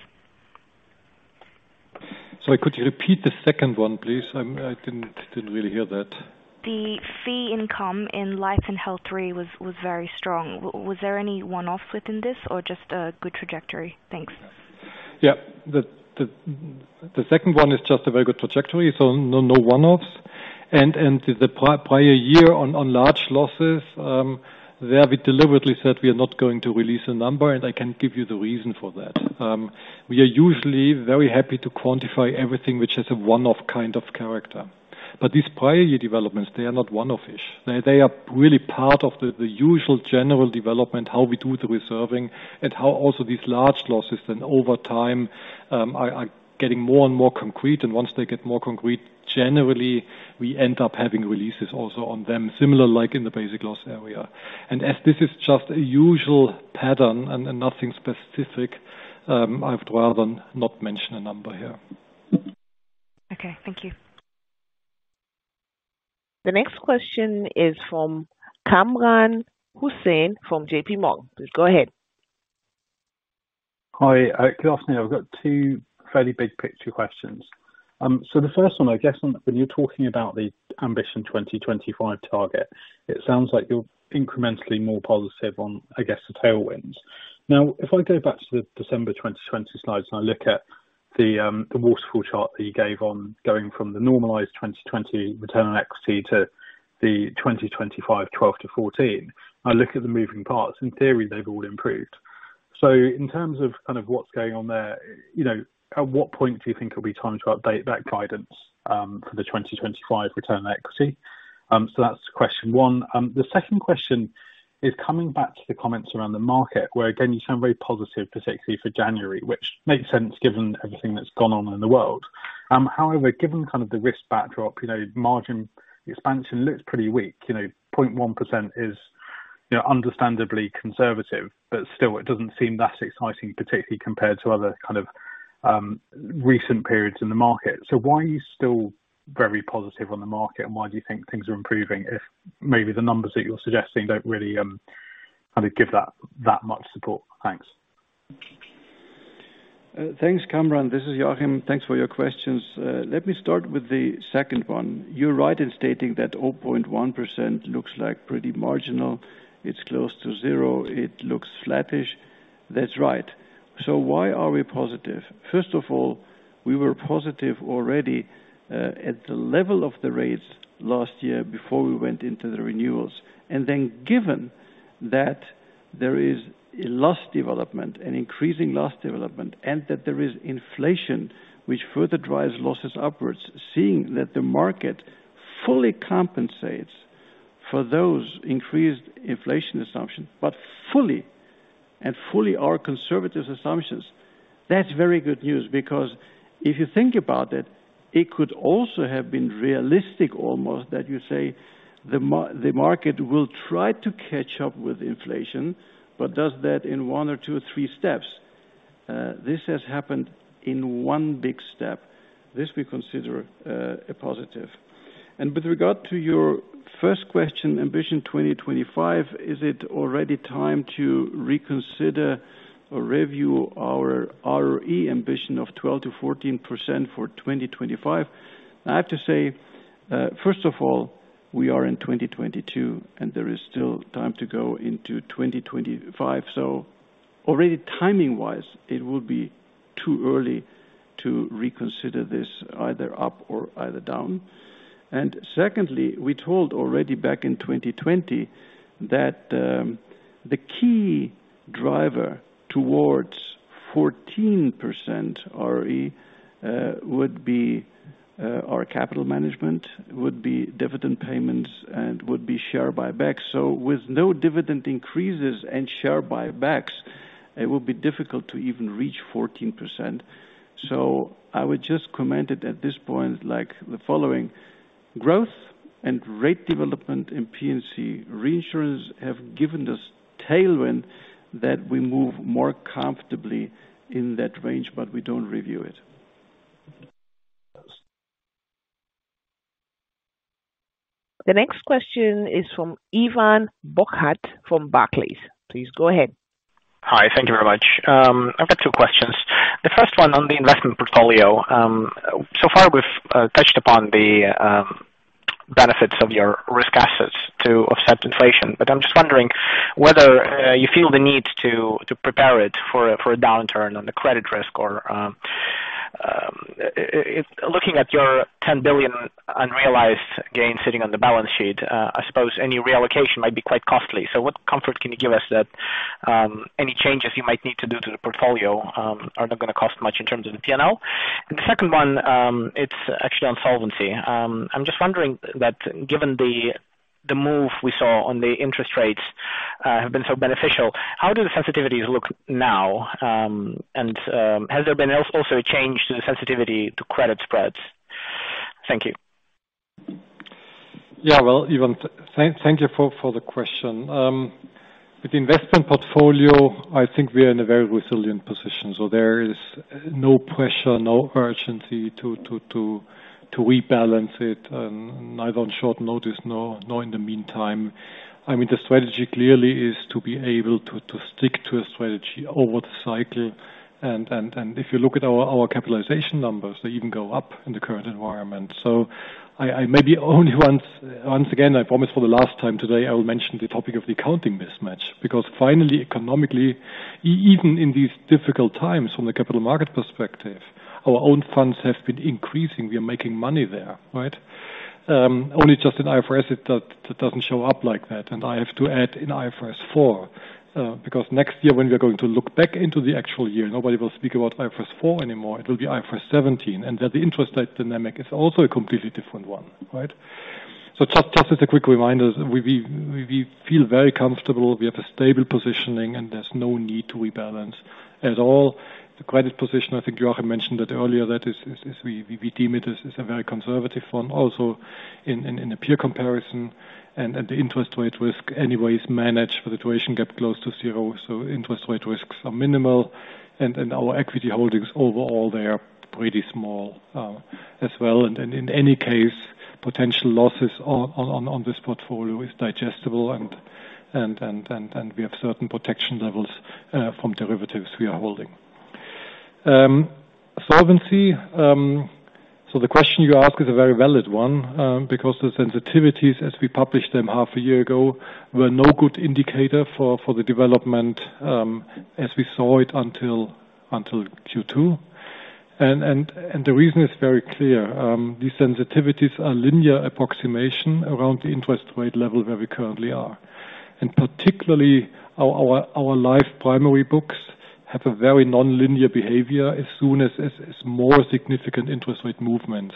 Sorry, could you repeat the second one, please? I didn't really hear that. The fee income in Life and Health Re was very strong. Was there any one-offs within this, or just a good trajectory? Thanks. Yeah, the second one is just a very good trajectory, so no one-offs. And the prior year on large losses, there we deliberately said we are not going to release a number, and I can give you the reason for that. We are usually very happy to quantify everything which has a one-off kind of character. But these prior year developments, they are not one-off-ish. They are really part of the usual general development, how we do the reserving, and how also these large losses then over time are getting more and more concrete. And once they get more concrete, generally we end up having releases also on them, similar like in the basic loss area. And as this is just a usual pattern and nothing specific, I would rather not mention a number here. Okay, thank you. The next question is from Kamran Hussain from JP Morgan. Please go ahead. Hi, good afternoon. I've got two fairly big picture questions. So the first one, I guess, when you're talking about the Ambition 2025 target, it sounds like you're incrementally more positive on, I guess, the tailwinds. Now, if I go back to the December 2020 slides and I look at the waterfall chart that you gave on going from the normalized 2020 return on equity to the 2025 12 to 14, I look at the moving parts. In theory, they've all improved. So in terms of kind of what's going on there, at what point do you think it'll be time to update that guidance for the 2025 return on equity? So that's question one. The second question is coming back to the comments around the market, where again you sound very positive, particularly for January, which makes sense given everything that's gone on in the world. However, given kind of the risk backdrop, margin expansion looks pretty weak. 0.1% is understandably conservative, but still it doesn't seem that exciting, particularly compared to other kind of recent periods in the market. So why are you still very positive on the market, and why do you think things are improving if maybe the numbers that you're suggesting don't really kind of give that much support? Thanks. Thanks, Kamran. This is Joachim. Thanks for your questions. Let me start with the second one. You're right in stating that 0.1% looks like pretty marginal. It's close to zero. It looks flattish. That's right. So why are we positive? First of all, we were positive already at the level of the rates last year before we went into the renewals. And then given that there is a loss development, an increasing loss development, and that there is inflation which further drives losses upwards, seeing that the market fully compensates for those increased inflation assumptions, but fully are conservative assumptions, that's very good news, because if you think about it, it could also have been realistic almost that you say the market will try to catch up with inflation, but does that in one or two or three steps. This has happened in one big step. This we consider a positive. And with regard to your first question, Ambition 2025, is it already time to reconsider or review our ROE ambition of 12 to 14% for 2025? I have to say, first of all, we are in 2022 and there is still time to go into 2025. So already timing-wise, it will be too early to reconsider this either up or either down. And secondly, we told already back in 2020 that the key driver towards 14% ROE would be our capital management, would be dividend payments, and would be share buybacks. So with no dividend increases and share buybacks, it will be difficult to even reach 14%. So I would just comment it at this point like the following. Growth and rate development in P&C reinsurance have given us tailwind that we move more comfortably in that range, but we don't review it. The next question is from Ivan Bokhmat from Barclays. Please go ahead. Hi, thank you very much. I've got two questions. The first one on the investment portfolio. So far we've touched upon the benefits of your risk assets to offset inflation, but I'm just wondering whether you feel the need to prepare it for a downturn on the credit risk, or looking at your 10 billion unrealized gain sitting on the balance sheet, I suppose any reallocation might be quite costly. So what comfort can you give us that any changes you might need to do to the portfolio are not going to cost much in terms of the P&L? And the second one, it's actually on solvency. I'm just wondering that given the move we saw on the interest rates have been so beneficial, how do the sensitivities look now? And has there been also a change to the sensitivity to credit spreads? Thank you. Yeah, well, Ivan, thank you for the question. With the investment portfolio, I think we are in a very resilient position. So there is no pressure, no urgency to rebalance it, neither on short notice nor in the meantime. I mean, the strategy clearly is to be able to stick to a strategy over the cycle. And if you look at our capitalization numbers, they even go up in the current environment. So I maybe only once again, I promise for the last time today, I will mention the topic of the accounting mismatch, because finally, economically, even in these difficult times from the capital market perspective, our own funds have been increasing. We are making money there, right? Only just in IFRS it doesn't show up like that, and I have to add in IFRS 4, because next year when we are going to look back into the actual year, nobody will speak about IFRS 4 anymore. It will be IFRS 17, and that the interest rate dynamic is also a completely different one, right? So just as a quick reminder, we feel very comfortable. We have a stable positioning, and there's no need to rebalance at all. The credit position, I think Joachim mentioned that earlier, that is we deem it as a very conservative one, also in a peer comparison, and the interest rate risk anyways managed for the duration gap close to zero, so interest rate risks are minimal, and our equity holdings overall, they are pretty small as well, and in any case, potential losses on this portfolio is digestible, and we have certain protection levels from derivatives we are holding. Solvency, so the question you ask is a very valid one, because the sensitivities as we published them half a year ago were no good indicator for the development as we saw it until Q2. And the reason is very clear. These sensitivities are linear approximation around the interest rate level where we currently are. And particularly our life primary books have a very non-linear behavior as soon as more significant interest rate movements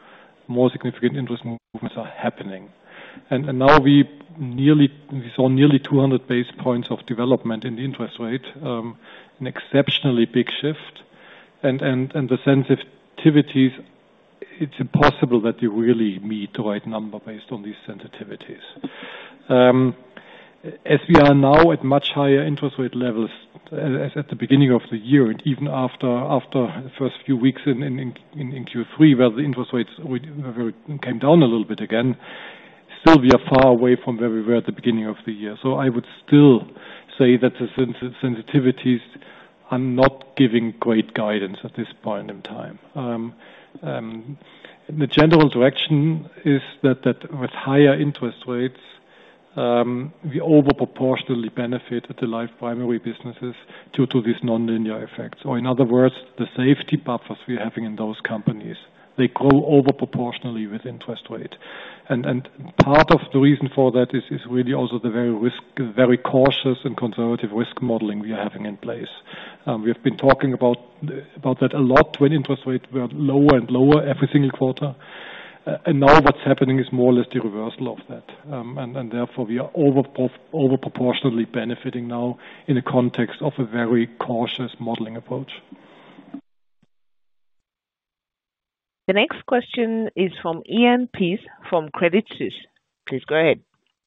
are happening. And now we saw nearly 200 basis points of development in the interest rate, an exceptionally big shift. And the sensitivities, it's impossible that you really meet the right number based on these sensitivities. As we are now at much higher interest rate levels as at the beginning of the year, and even after the first few weeks in Q3, where the interest rates came down a little bit again, still we are far away from where we were at the beginning of the year. So I would still say that the sensitivities are not giving great guidance at this point in time. The general direction is that with higher interest rates, we over proportionally benefit at the life primary businesses due to these non-linear effects. Or in other words, the safety buffers we're having in those companies, they grow over proportionally with interest rate. And part of the reason for that is really also the very cautious and conservative risk modeling we are having in place. We have been talking about that a lot when interest rates were lower and lower every single quarter. And now what's happening is more or less the reversal of that. And therefore we are over proportionally benefiting now in the context of a very cautious modeling approach. The next question is from Iain Pearce from Credit Suisse. Please go ahead.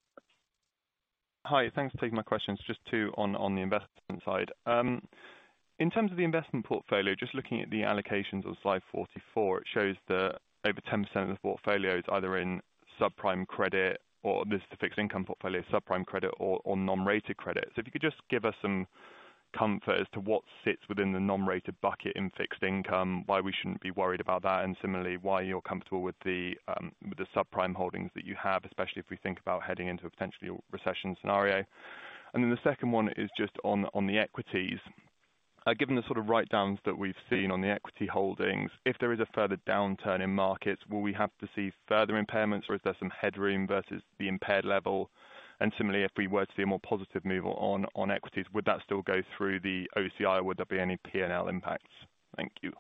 Hi, thanks for taking my questions. Just two on the investment side. In terms of the investment portfolio, just looking at the allocations on slide 44, it shows that over 10% of the portfolio is either in subprime credit, or this is the fixed income portfolio, subprime credit or non-rated credit. So if you could just give us some comfort as to what sits within the non-rated bucket in fixed income, why we shouldn't be worried about that, and similarly, why you're comfortable with the subprime holdings that you have, especially if we think about heading into a potentially recession scenario. And then the second one is just on the equities. Given the sort of write-downs that we've seen on the equity holdings, if there is a further downturn in markets, will we have to see further impairments, or is there some headroom versus the impaired level? And similarly, if we were to see a more positive move on equities, would that still go through the OCI, or would there be any P&L impacts? Thank you.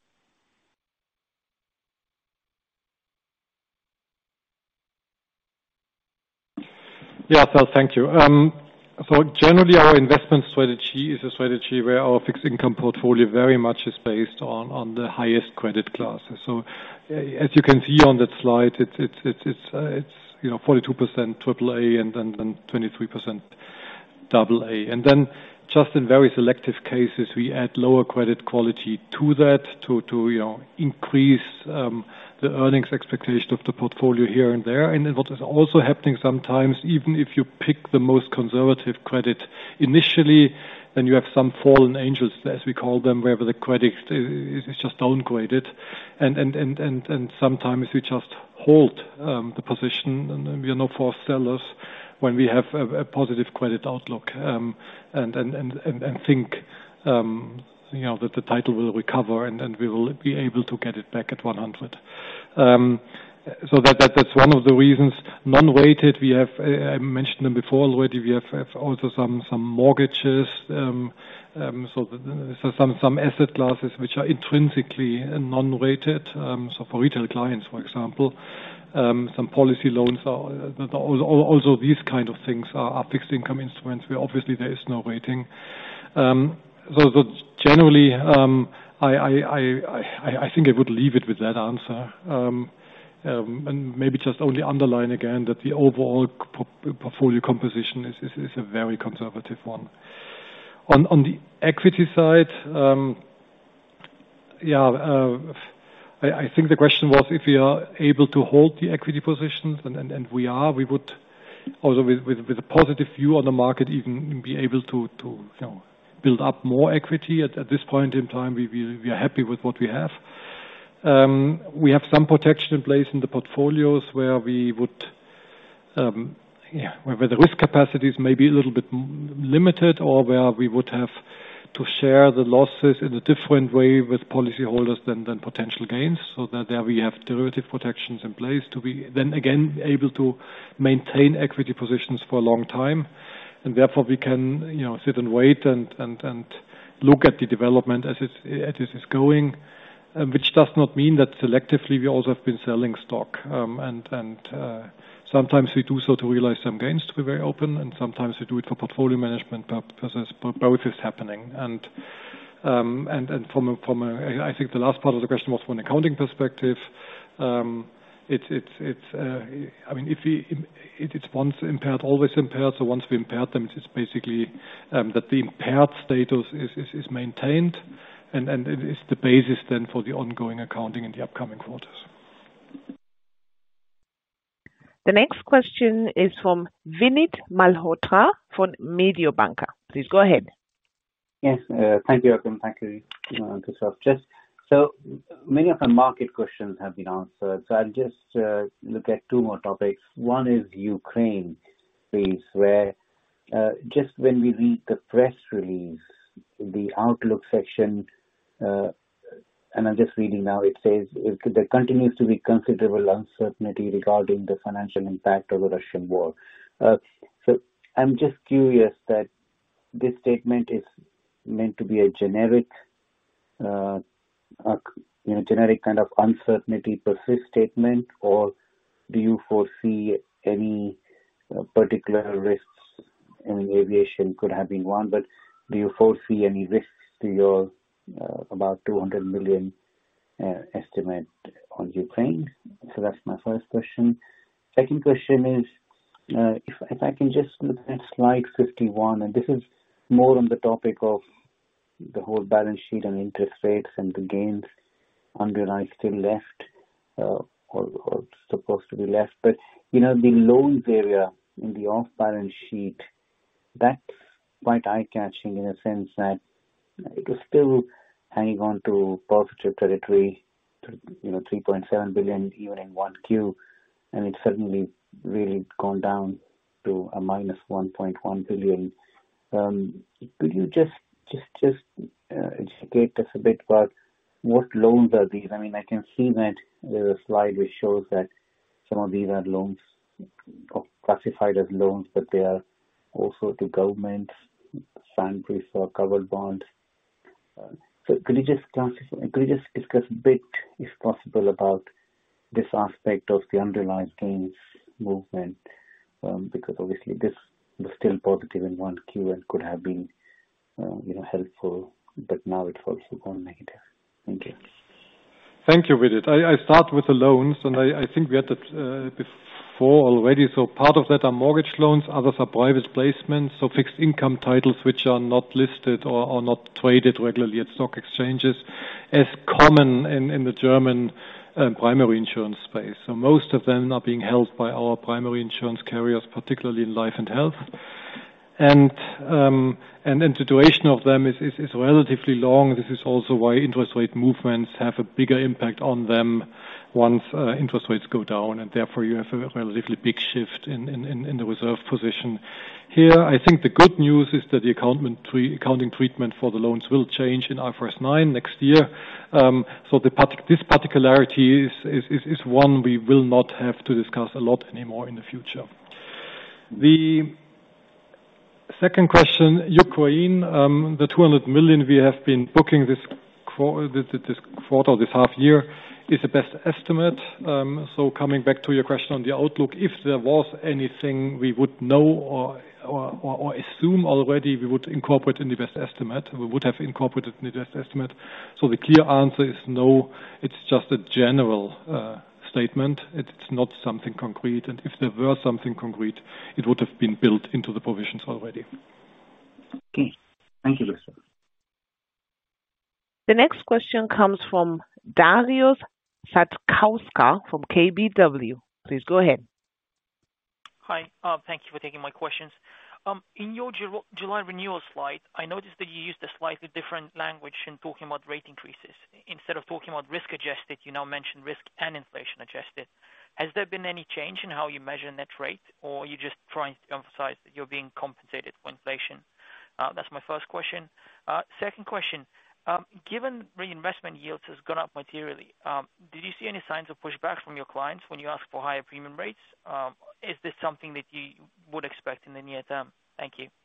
Yeah, Phil, thank you. So generally, our investment strategy is a strategy where our fixed income portfolio very much is based on the highest credit classes. So as you can see on that slide, it's 42% AAA and then 23% AA. And then just in very selective cases, we add lower credit quality to that to increase the earnings expectation of the portfolio here and there. And what is also happening sometimes, even if you pick the most conservative credit initially, then you have some fallen angels, as we call them, where the credit is just downgraded, and sometimes we just hold the position, and we are no forced sellers when we have a positive credit outlook, and think that the title will recover and we will be able to get it back at 100. So that's one of the reasons. Non-rated, we have, I mentioned them before already, we have also some mortgages, so some asset classes which are intrinsically non-rated, so for retail clients, for example. Some policy loans are also these kind of things are fixed income instruments where obviously there is no rating. So generally, I think I would leave it with that answer. And maybe just only underline again that the overall portfolio composition is a very conservative one. On the equity side, I think the question was if we are able to hold the equity positions, and we would also with a positive view on the market even be able to build up more equity. At this point in time, we are happy with what we have. We have some protection in place in the portfolios where we would, where the risk capacities may be a little bit limited, or where we would have to share the losses in a different way with policyholders than potential gains. So that there we have derivative protections in place to be then again able to maintain equity positions for a long time, and therefore we can sit and wait and look at the development as it is going. Which does not mean that selectively we also have been selling stock. And sometimes we do so to realize some gains, to be very open, and sometimes we do it for portfolio management purposes. Both is happening. And from a, I think the last part of the question was from an accounting perspective. I mean, it's once impaired, always impaired. So once we impaired them, it's basically that the impaired status is maintained. And it is the basis then for the ongoing accounting in the upcoming quarters. The next question is from Vinit Malhotra from Mediobanca. Please go ahead. Yes, thank you, Joachim. Thank you, Christoph. Just so many of the market questions have been answered. So I'll just look at two more topics. One is Ukraine, please, where just when we read the press release, the outlook section, and I'm just reading now, it says there continues to be considerable uncertainty regarding the financial impact of the Russian war. So I'm just curious that this statement is meant to be a generic, generic kind of uncertainty persist statement, or do you foresee any particular risks? I mean, aviation could have been one, but do you foresee any risks to your about 200 million estimate on Ukraine? So that's my first question. Second question is, if I can just look at slide 51, and this is more on the topic of the whole balance sheet and interest rates and the gains unrealized still left, or supposed to be left. But, the loans area in the off-balance sheet, that's quite eye-catching in a sense that it was still hanging on to positive territory, 3.7 billion even in 1Q, and it's suddenly really gone down to a minus 1.1 billion. Could you just educate us a bit about what loans are these? I mean, I can see that there's a slide which shows that some of these are loans classified as loans, but they are also to governments, Sandbridge or covered bonds. So could you just discuss a bit, if possible, about this aspect of the unrealized gains movement? Because obviously this was still positive in 1Q and could have been, helpful, but now it's also gone negative. Thank you. Thank you, Vidit. I start with the loans, and I think we had that before already. So part of that are mortgage loans, others are private placements, so fixed income titles which are not listed or not traded regularly at stock exchanges, as common in the German primary insurance space. So most of them are being held by our primary insurance carriers, particularly in life and health. And the duration of them is relatively long. This is also why interest rate movements have a bigger impact on them once interest rates go down, and therefore you have a relatively big shift in the reserve position. Here, I think the good news is that the accounting treatment for the loans will change in IFRS 9 next year. So this particularity is one we will not have to discuss a lot anymore in the future. The second question, Ukraine, the 200 million we have been booking this quarter, this half year, is the best estimate. So coming back to your question on the outlook, if there was anything we would know or assume already, we would incorporate in the best estimate. We would have incorporated in the best estimate. So the clear answer is no. It's just a general statement. It's not something concrete, and if there were something concrete, it would have been built into the provisions already. Okay. Thank you, Gustav. The next question comes from Darius Satkauskas from KBW. Please go ahead. Hi. Thank you for taking my questions. In your July renewal slide, I noticed that you used a slightly different language in talking about rate increases. Instead of talking about risk adjusted, you now mention risk and inflation adjusted. Has there been any change in how you measure net rate, or are you just trying to emphasize that you're being compensated for inflation? That's my first question. Second question, given reinvestment yields has gone up materially, did you see any signs of pushback from your clients when you ask for higher premium rates? Is this something that you would expect in the near term? Thank you.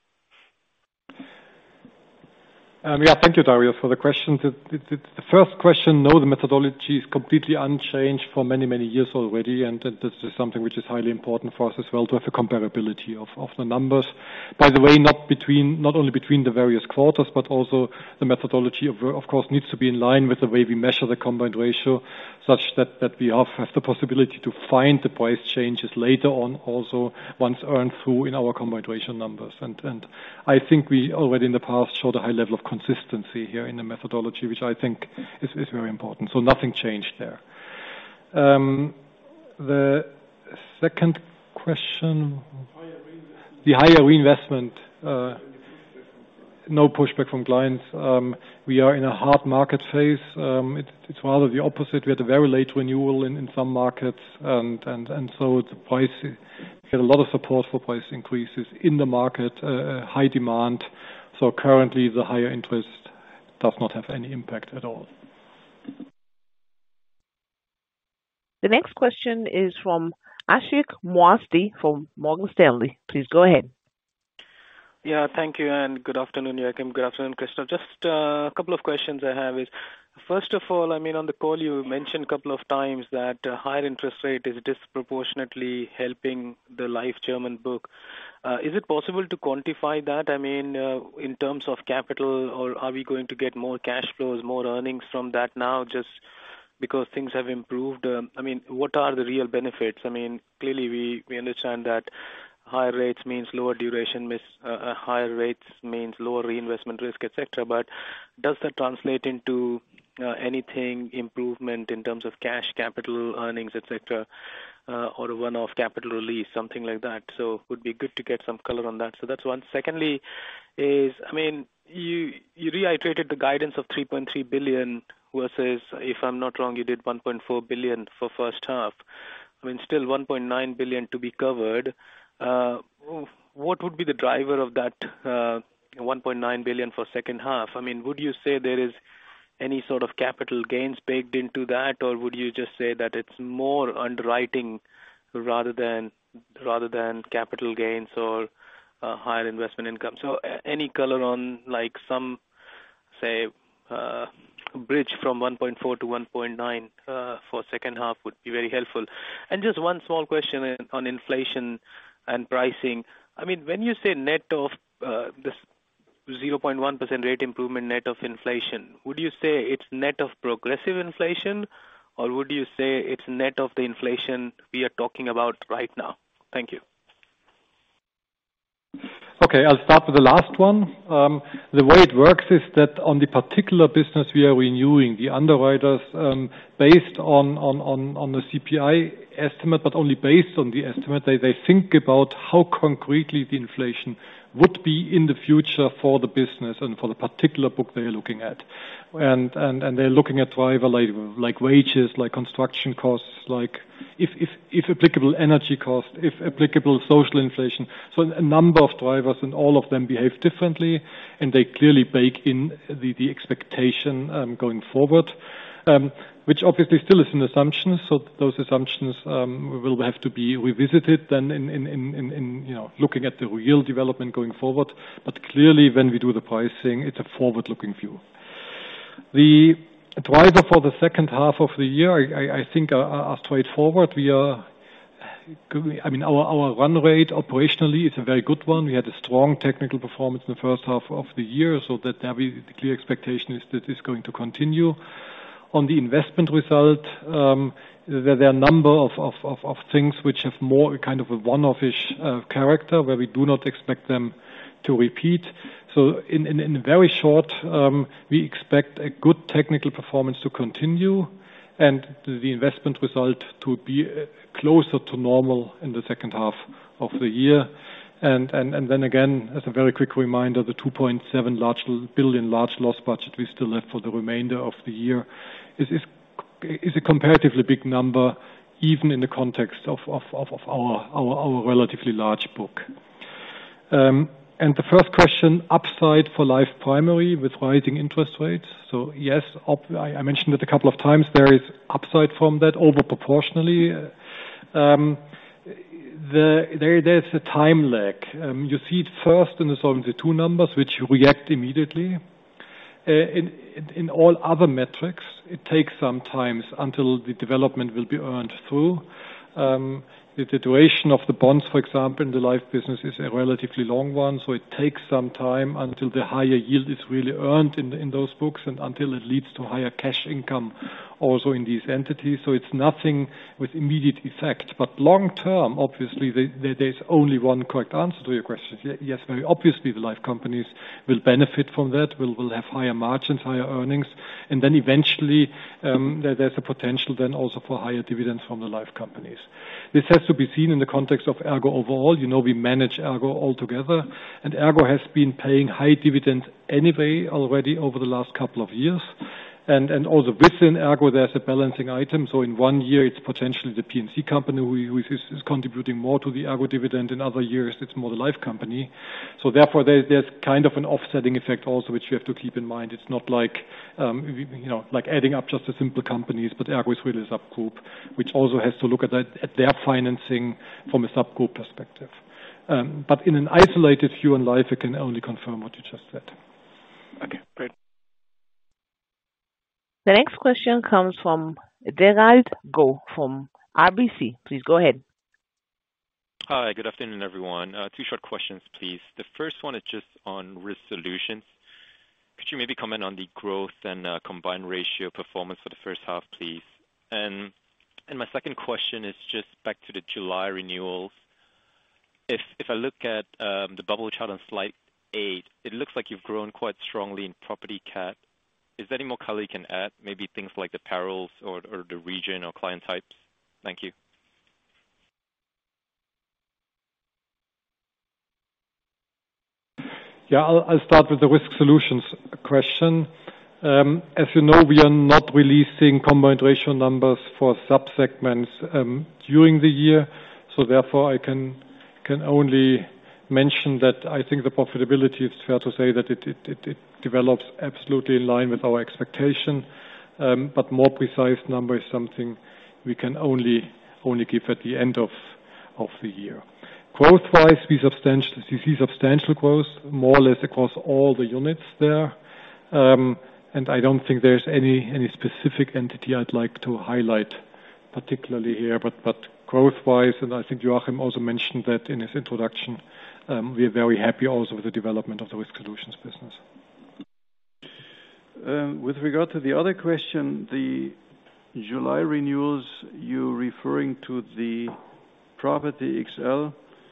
Thank you, Darius, for the question. The first question, no, the methodology is completely unchanged for many, many years already, and this is something which is highly important for us as well, to have a comparability of the numbers. By the way, not only between the various quarters, but also the methodology of course needs to be in line with the way we measure the combined ratio, such that we have the possibility to find the price changes later on, also once earned through in our combined ratio numbers. And I think we already in the past showed a high level of consistency here in the methodology, which I think is very important. So nothing changed there. The second question, the higher reinvestment, no pushback from clients. We are in a hard market phase. It's rather the opposite. We had a very late renewal in some markets, and so the price, we had a lot of support for price increases in the market, high demand. So currently the higher interest does not have any impact at all. The next question is from Ashik Musaddi from Morgan Stanley. Please go ahead. Yeah, thank you, and good afternoon, Joachim. Good afternoon, Christoph. Just a couple of questions I have is, first of all, I mean, on the call you mentioned a couple of times that higher interest rate is disproportionately helping the life German book. Is it possible to quantify that? I mean, in terms of capital, or are we going to get more cash flows, more earnings from that now, just because things have improved? What are the real benefits? Clearly we understand that higher rates means lower duration, higher rates means lower reinvestment risk, etc. But does that translate into anything improvement in terms of cash capital earnings, etc., or a one-off capital release, something like that? So would be good to get some color on that. So that's one. Secondly, is you reiterated the guidance of 3.3 billion versus, if I'm not wrong, you did 1.4 billion for first half. Still 1.9 billion to be covered. What would be the driver of that 1.9 billion for second half? Would you say there is any sort of capital gains baked into that, or would you just say that it's more underwriting rather than capital gains or higher investment income? So any color on some, say, bridge from 1.4 to 1.9 for second half would be very helpful. And just one small question on inflation and pricing. When you say net of this 0.1% rate improvement net of inflation, would you say it's net of progressive inflation, or would you say it's net of the inflation we are talking about right now? Thank you. Okay, I'll start with the last one. The way it works is that on the particular business we are renewing, the underwriters, based on the CPI estimate, but only based on the estimate, they think about how concretely the inflation would be in the future for the business and for the particular book they are looking at. And they're looking at driver like wages, like construction costs, like if applicable energy costs, if applicable social inflation. So a number of drivers, and all of them behave differently, and they clearly bake in the expectation going forward. Which obviously still is an assumption, so those assumptions will have to be revisited then in looking at the real development going forward. But clearly, when we do the pricing, it's a forward-looking view. The driver for the second half of the year, I think, are straightforward. Our run rate operationally is a very good one. We had a strong technical performance in the first half of the year, so that the clear expectation is that it's going to continue. On the investment result, there are a number of things which have more kind of a one-off-ish character, where we do not expect them to repeat. So in very short, we expect a good technical performance to continue, and the investment result to be closer to normal in the second half of the year. And then again, as a very quick reminder, the 2.7 billion large loss budget we still have for the remainder of the year is a comparatively big number, even in the context of our relatively large book. And the first question, upside for life primary with rising interest rates. So yes, I mentioned it a couple of times, there is upside from that over proportionally. There's a time lag. You see it first in the Solvency II numbers, which react immediately. In all other metrics, it takes some time until the development will be earned through. The duration of the bonds, for example, in the life business is a relatively long one, so it takes some time until the higher yield is really earned in those books and until it leads to higher cash income also in these entities. So it's nothing with immediate effect. But long term, obviously, there's only one correct answer to your question. Yes, very obviously, the life companies will benefit from that, will have higher margins, higher earnings, and then eventually there's a potential then also for higher dividends from the life companies. This has to be seen in the context of ERGO overall. We manage ERGO altogether, and ERGO has been paying high dividends anyway already over the last couple of years. And also within ERGO, there's a balancing item. So in one year, it's potentially the P&C company who is contributing more to the ERGO dividend. In other years, it's more the life company. So therefore, there's kind of an offsetting effect also, which you have to keep in mind. It's not like, like adding up just the simple companies, but ERGO is really a subgroup, which also has to look at their financing from a subgroup perspective. But in an isolated view on life, I can only confirm what you just said. Okay, great. The next question comes from Derald Goh from RBC. Please go ahead. Hi, good afternoon, everyone. Two short questions, please. The first one is just on Risk Solutions. Could you maybe comment on the growth and combined ratio performance for the first half, please? And my second question is just back to the July renewals. If I look at the bubble chart on slide 8, it looks like you've grown quite strongly in property cat. Is there any more color you can add? Maybe things like the perils or the region or client types? Thank you. Yeah, I'll start with the Risk Solutions question. As you know, we are not releasing combined ratio numbers for sub-segments during the year, so therefore I can only mention that I think the profitability, it's fair to say that it develops absolutely in line with our expectation. But more precise number is something we can only give at the end of the year. Growth-wise, we see substantial growth, more or less across all the units there. And I don't think there's any specific entity I'd like to highlight particularly here, but growth-wise, and I think Joachim also mentioned that in his introduction, we are very happy also with the development of the Risk Solutions business. With regard to the other question, the July renewals, you're referring to the Property XL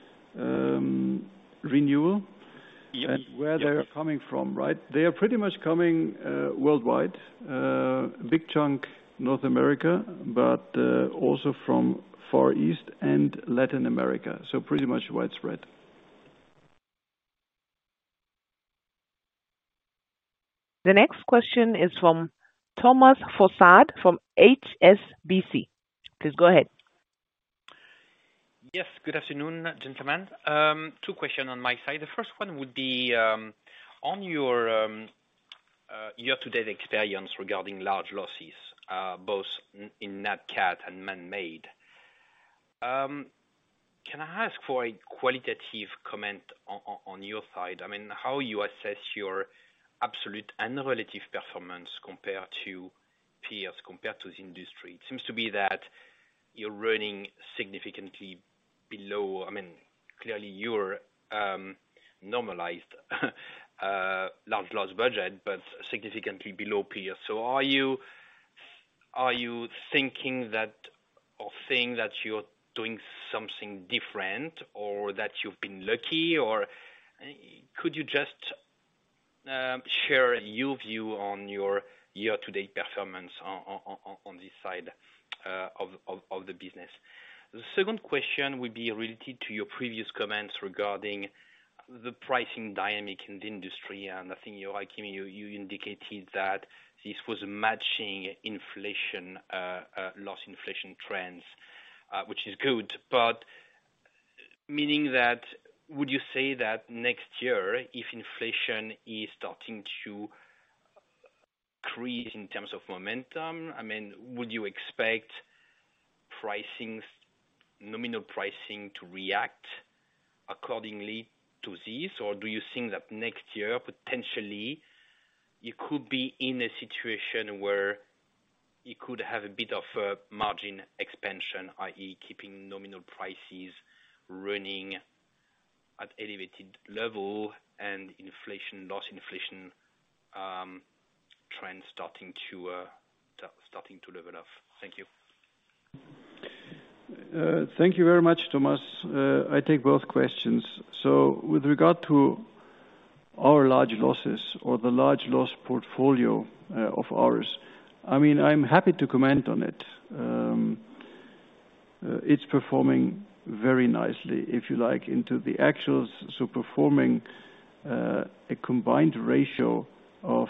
renewal? Yep. And where they're coming from, right? They are pretty much coming worldwide. Big chunk North America, but also from Far East and Latin America. So pretty much widespread. The next question is from Thomas Fossard from HSBC. Please go ahead. Yes, good afternoon, gentlemen. Two questions on my side. The first one would be on your year-to-date experience regarding large losses, both in Nat Cat and man-made. Can I ask for a qualitative comment on your side? I mean, how you assess your absolute and relative performance compared to peers, compared to the industry? It seems to be that you're running significantly below. I mean, clearly you're normalized large loss budget, but significantly below peers. So are you thinking that or saying that you're doing something different, or that you've been lucky, or could you just share your view on your year-to-date performance on this side of the business? The second question would be related to your previous comments regarding the pricing dynamic in the industry, and I think Joachim, you indicated that this was matching inflation, loss inflation trends, which is good. But meaning that, would you say that next year, if inflation is starting to increase in terms of momentum, I mean, would you expect nominal pricing to react accordingly to this, or do you think that next year potentially you could be in a situation where you could have a bit of a margin expansion, i.e. keeping nominal prices running at elevated level and loss inflation trends starting to level off? Thank you. Thank you very much, Thomas. I take both questions. So with regard to our large losses or the large loss portfolio of ours, I mean, I'm happy to comment on it. It's performing very nicely, if you like, into the actuals. So performing a combined ratio of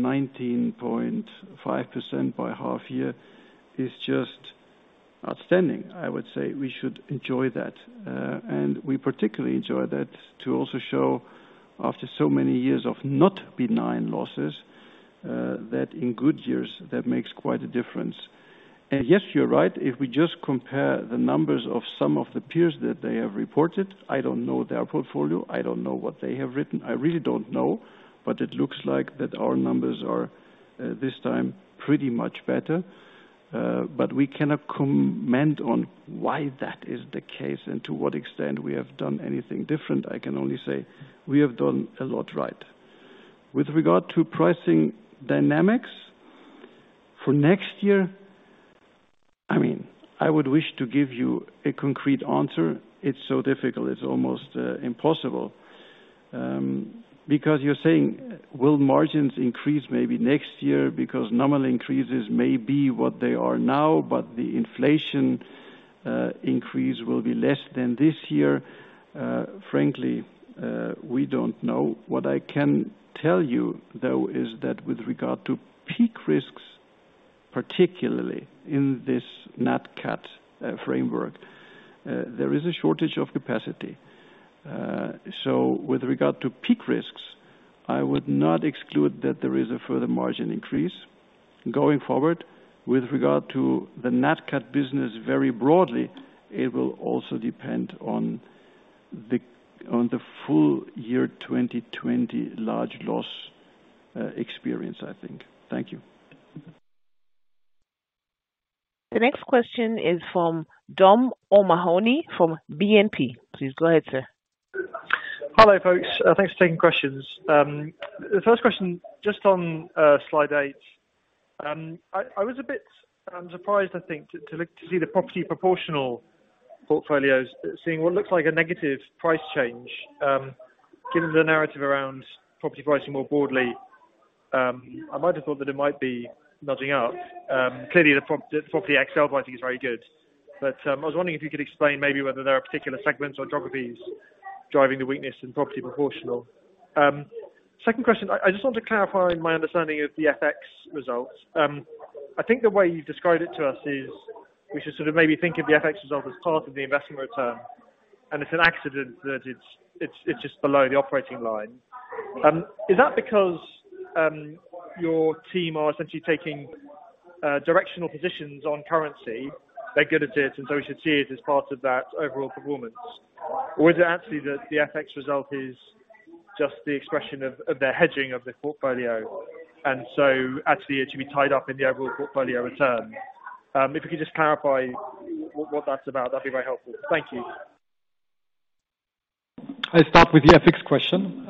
19.5% by half year is just outstanding. I would say we should enjoy that. And we particularly enjoy that to also show, after so many years of not benign losses, that in good years, that makes quite a difference. And yes, you're right. If we just compare the numbers of some of the peers that they have reported, I don't know their portfolio. I don't know what they have written. I really don't know. But it looks like that our numbers are this time pretty much better. But we cannot comment on why that is the case and to what extent we have done anything different. I can only say we have done a lot right. With regard to pricing dynamics for next year, I mean, I would wish to give you a concrete answer. It's so difficult, it's almost impossible. Because you're saying, will margins increase maybe next year because nominal increases may be what they are now, but the inflation increase will be less than this year? Frankly, we don't know. What I can tell you, though, is that with regard to peak risks, particularly in this Nat Cat framework, there is a shortage of capacity. So with regard to peak risks, I would not exclude that there is a further margin increase going forward. With regard to the Nat Cat business very broadly, it will also depend on the full year 2020 large loss experience, I think. Thank you. The next question is from Dom O'Mahony from BNP. Please go ahead, sir. Hello, folks. Thanks for taking questions. The first question, just on slide 8. I was a bit surprised, I think, to see the property proportional portfolios seeing what looks like a negative price change, given the narrative around property pricing more broadly. I might have thought that it might be nudging up. Clearly, the property XL pricing is very good, but I was wondering if you could explain maybe whether there are particular segments or geographies driving the weakness in property proportional. Second question, I just want to clarify my understanding of the FX results. I think the way you've described it to us is we should sort of maybe think of the FX result as part of the investment return, and it's an accident that it's just below the operating line. Is that because your team are essentially taking directional positions on currency? They're good at it, and so we should see it as part of that overall performance? Or is it actually that the FX result is just the expression of their hedging of the portfolio, and so actually it should be tied up in the overall portfolio return? If you could just clarify what that's about, that'd be very helpful. Thank you. I start with the FX question.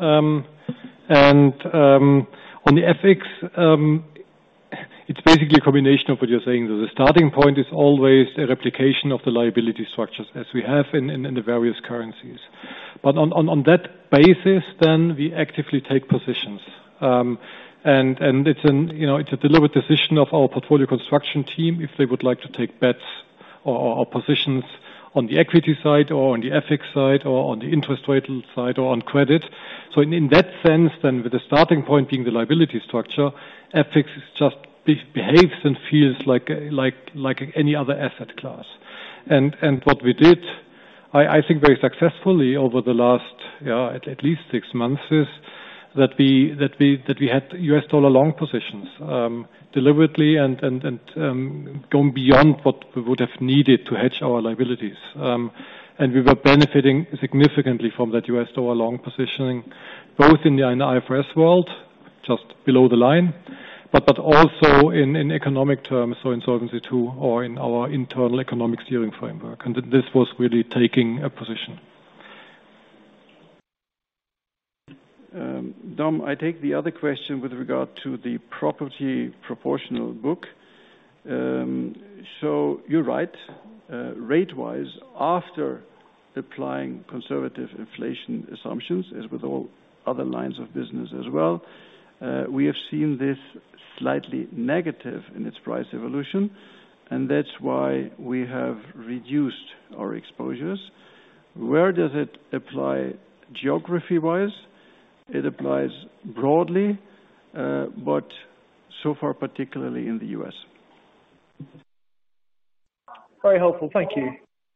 On the FX, it's basically a combination of what you're saying. The starting point is always a replication of the liability structures as we have in the various currencies. But on that basis, then we actively take positions. And it's a deliberate decision of our portfolio construction team if they would like to take bets or positions on the equity side or on the FX side or on the interest rate side or on credit. So in that sense, then with the starting point being the liability structure, FX is just behaves and feels like any other asset class. And what we did, I think very successfully over the last at least 6 months is that we had US dollar long positions deliberately and going beyond what we would have needed to hedge our liabilities. And we were benefiting significantly from that US dollar long positioning, both in the IFRS world, just below the line, but also in economic terms, so in Solvency II or in our internal economic steering framework. And this was really taking a position. Dom, I take the other question with regard to the property proportional book. So you're right. Rate-wise, after applying conservative inflation assumptions, as with all other lines of business as well, we have seen this slightly negative in its price evolution, and that's why we have reduced our exposures. Where does it apply geography-wise? It applies broadly, but so far particularly in the US. Very helpful. Thank you.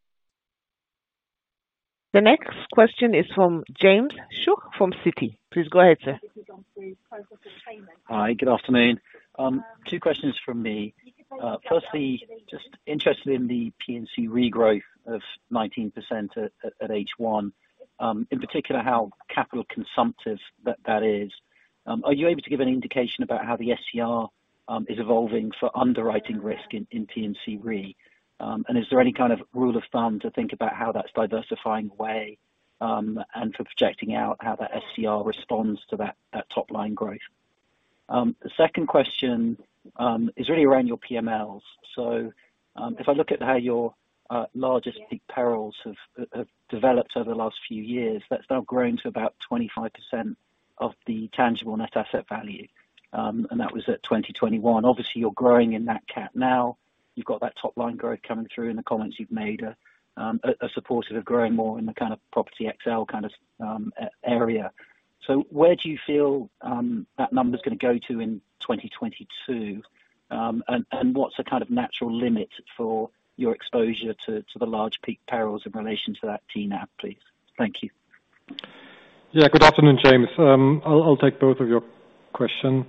The next question is from James Shuck from Citi. Please go ahead, sir. Hi, good afternoon. 2 questions from me. Firstly, just interested in the P&C regrowth of 19% at H1. In particular, how capital consumptive that is. Are you able to give an indication about how the SCR is evolving for underwriting risk in P&C Re? And is there any kind of rule of thumb to think about how that's diversifying away and for projecting out how that SCR responds to that top line growth. The second question is really around your PMLs. So if I look at how your largest peak perils have developed over the last few years, that's now grown to about 25% of the tangible net asset value. And that was at 2021. Obviously, you're growing in that cat now. You've got that top line growth coming through, and the comments you've made are supportive of growing more in the kind of property XL kind of area. So where do you feel that number's going to go to in 2022? And what's a kind of natural limit for your exposure to the large peak perils in relation to that TNAV, please? Thank you. Yeah, good afternoon, James. I'll take both of your questions.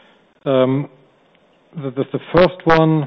The first one,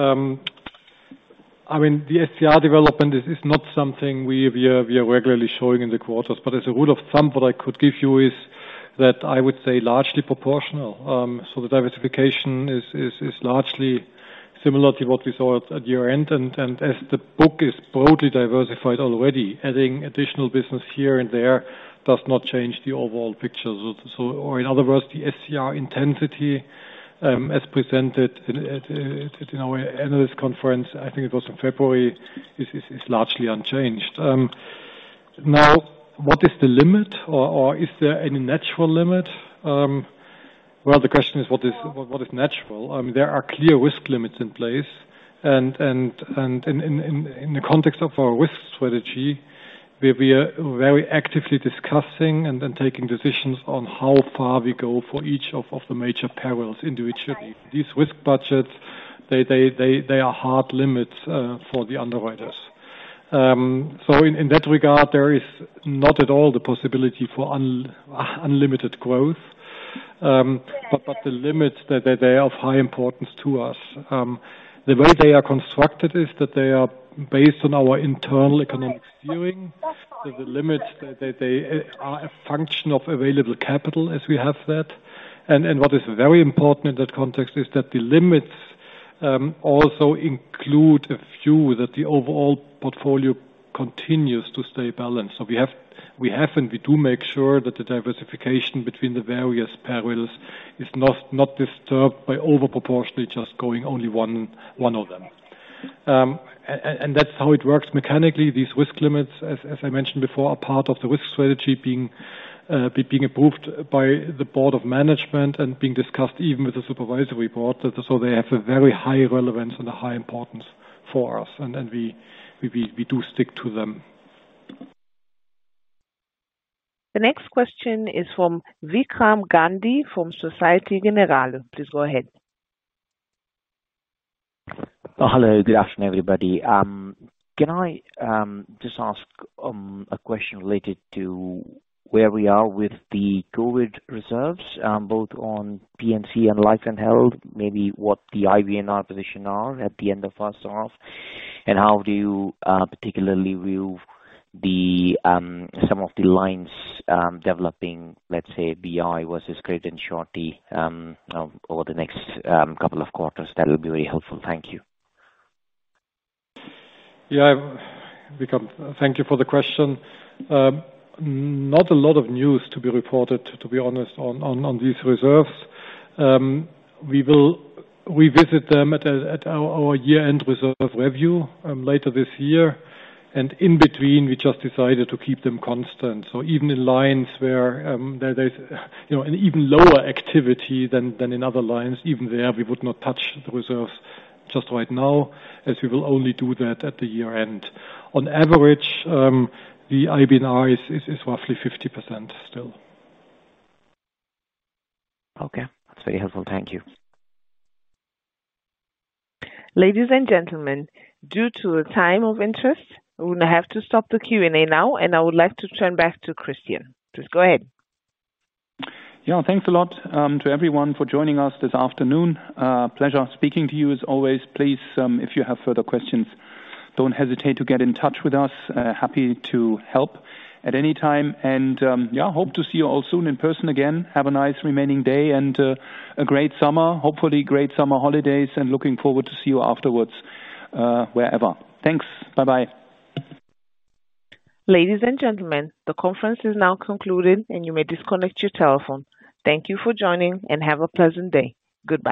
I mean, the SCR development is not something we are regularly showing in the quarters, but as a rule of thumb, what I could give you is that I would say largely proportional. So the diversification is largely similar to what we saw at year-end, and as the book is broadly diversified already, adding additional business here and there does not change the overall picture. So or in other words, the SCR intensity, as presented at our analyst conference, I think it was in February, is largely unchanged. Now, what is the limit, or is there any natural limit? Well, the question is what is natural? I mean, there are clear risk limits in place, and in the context of our risk strategy, we are very actively discussing and then taking decisions on how far we go for each of the major perils individually. These risk budgets, they are hard limits for the underwriters. So in that regard, there is not at all the possibility for unlimited growth. But the limits that they are of high importance to us. The way they are constructed is that they are based on our internal economic steering. So the limits they are a function of available capital as we have that. And what is very important in that context is that the limits also include a view that the overall portfolio continues to stay balanced. So we have and we do make sure that the diversification between the various perils is not disturbed by over proportionally just going only one of them. And that's how it works mechanically. These risk limits, as I mentioned before, are part of the risk strategy being approved by the board of management and being discussed even with the supervisory board. So they have a very high relevance and a high importance for us, and we do stick to them. The next question is from Vikram Gandhi from Societe Generale. Please go ahead. Oh, hello, good afternoon, everybody. Can I just ask a question related to where we are with the COVID reserves, both on P&C and life and health, maybe what the IBNR position are at the end of first half, and how do you particularly view the some of the lines developing, let's say BI versus credit and surety over the next couple of quarters? That will be very helpful. Thank you. Yeah, Vikram, thank you for the question. Not a lot of news to be reported, to be honest, on these reserves. We will revisit them at our year-end reserve review later this year. And in between, we just decided to keep them constant. So even in lines where there's an even lower activity than in other lines, even there we would not touch the reserves just right now, as we will only do that at the year end. On average, the IBNR is roughly 50% still. Okay, that's very helpful. Thank you. Ladies and gentlemen, due to the time of interest, we're going to have to stop the Q&A now, and I would like to turn back to Christian. Please go ahead. Yeah, thanks a lot to everyone for joining us this afternoon. Pleasure speaking to you as always. Please, if you have further questions, don't hesitate to get in touch with us. Happy to help at any time. And hope to see you all soon in person again. Have a nice remaining day and a great summer, hopefully great summer holidays, and looking forward to see you afterwards, wherever. Thanks. Bye-bye. Ladies and gentlemen, the conference is now concluded and you may disconnect your telephone. Thank you for joining and have a pleasant day. Goodbye.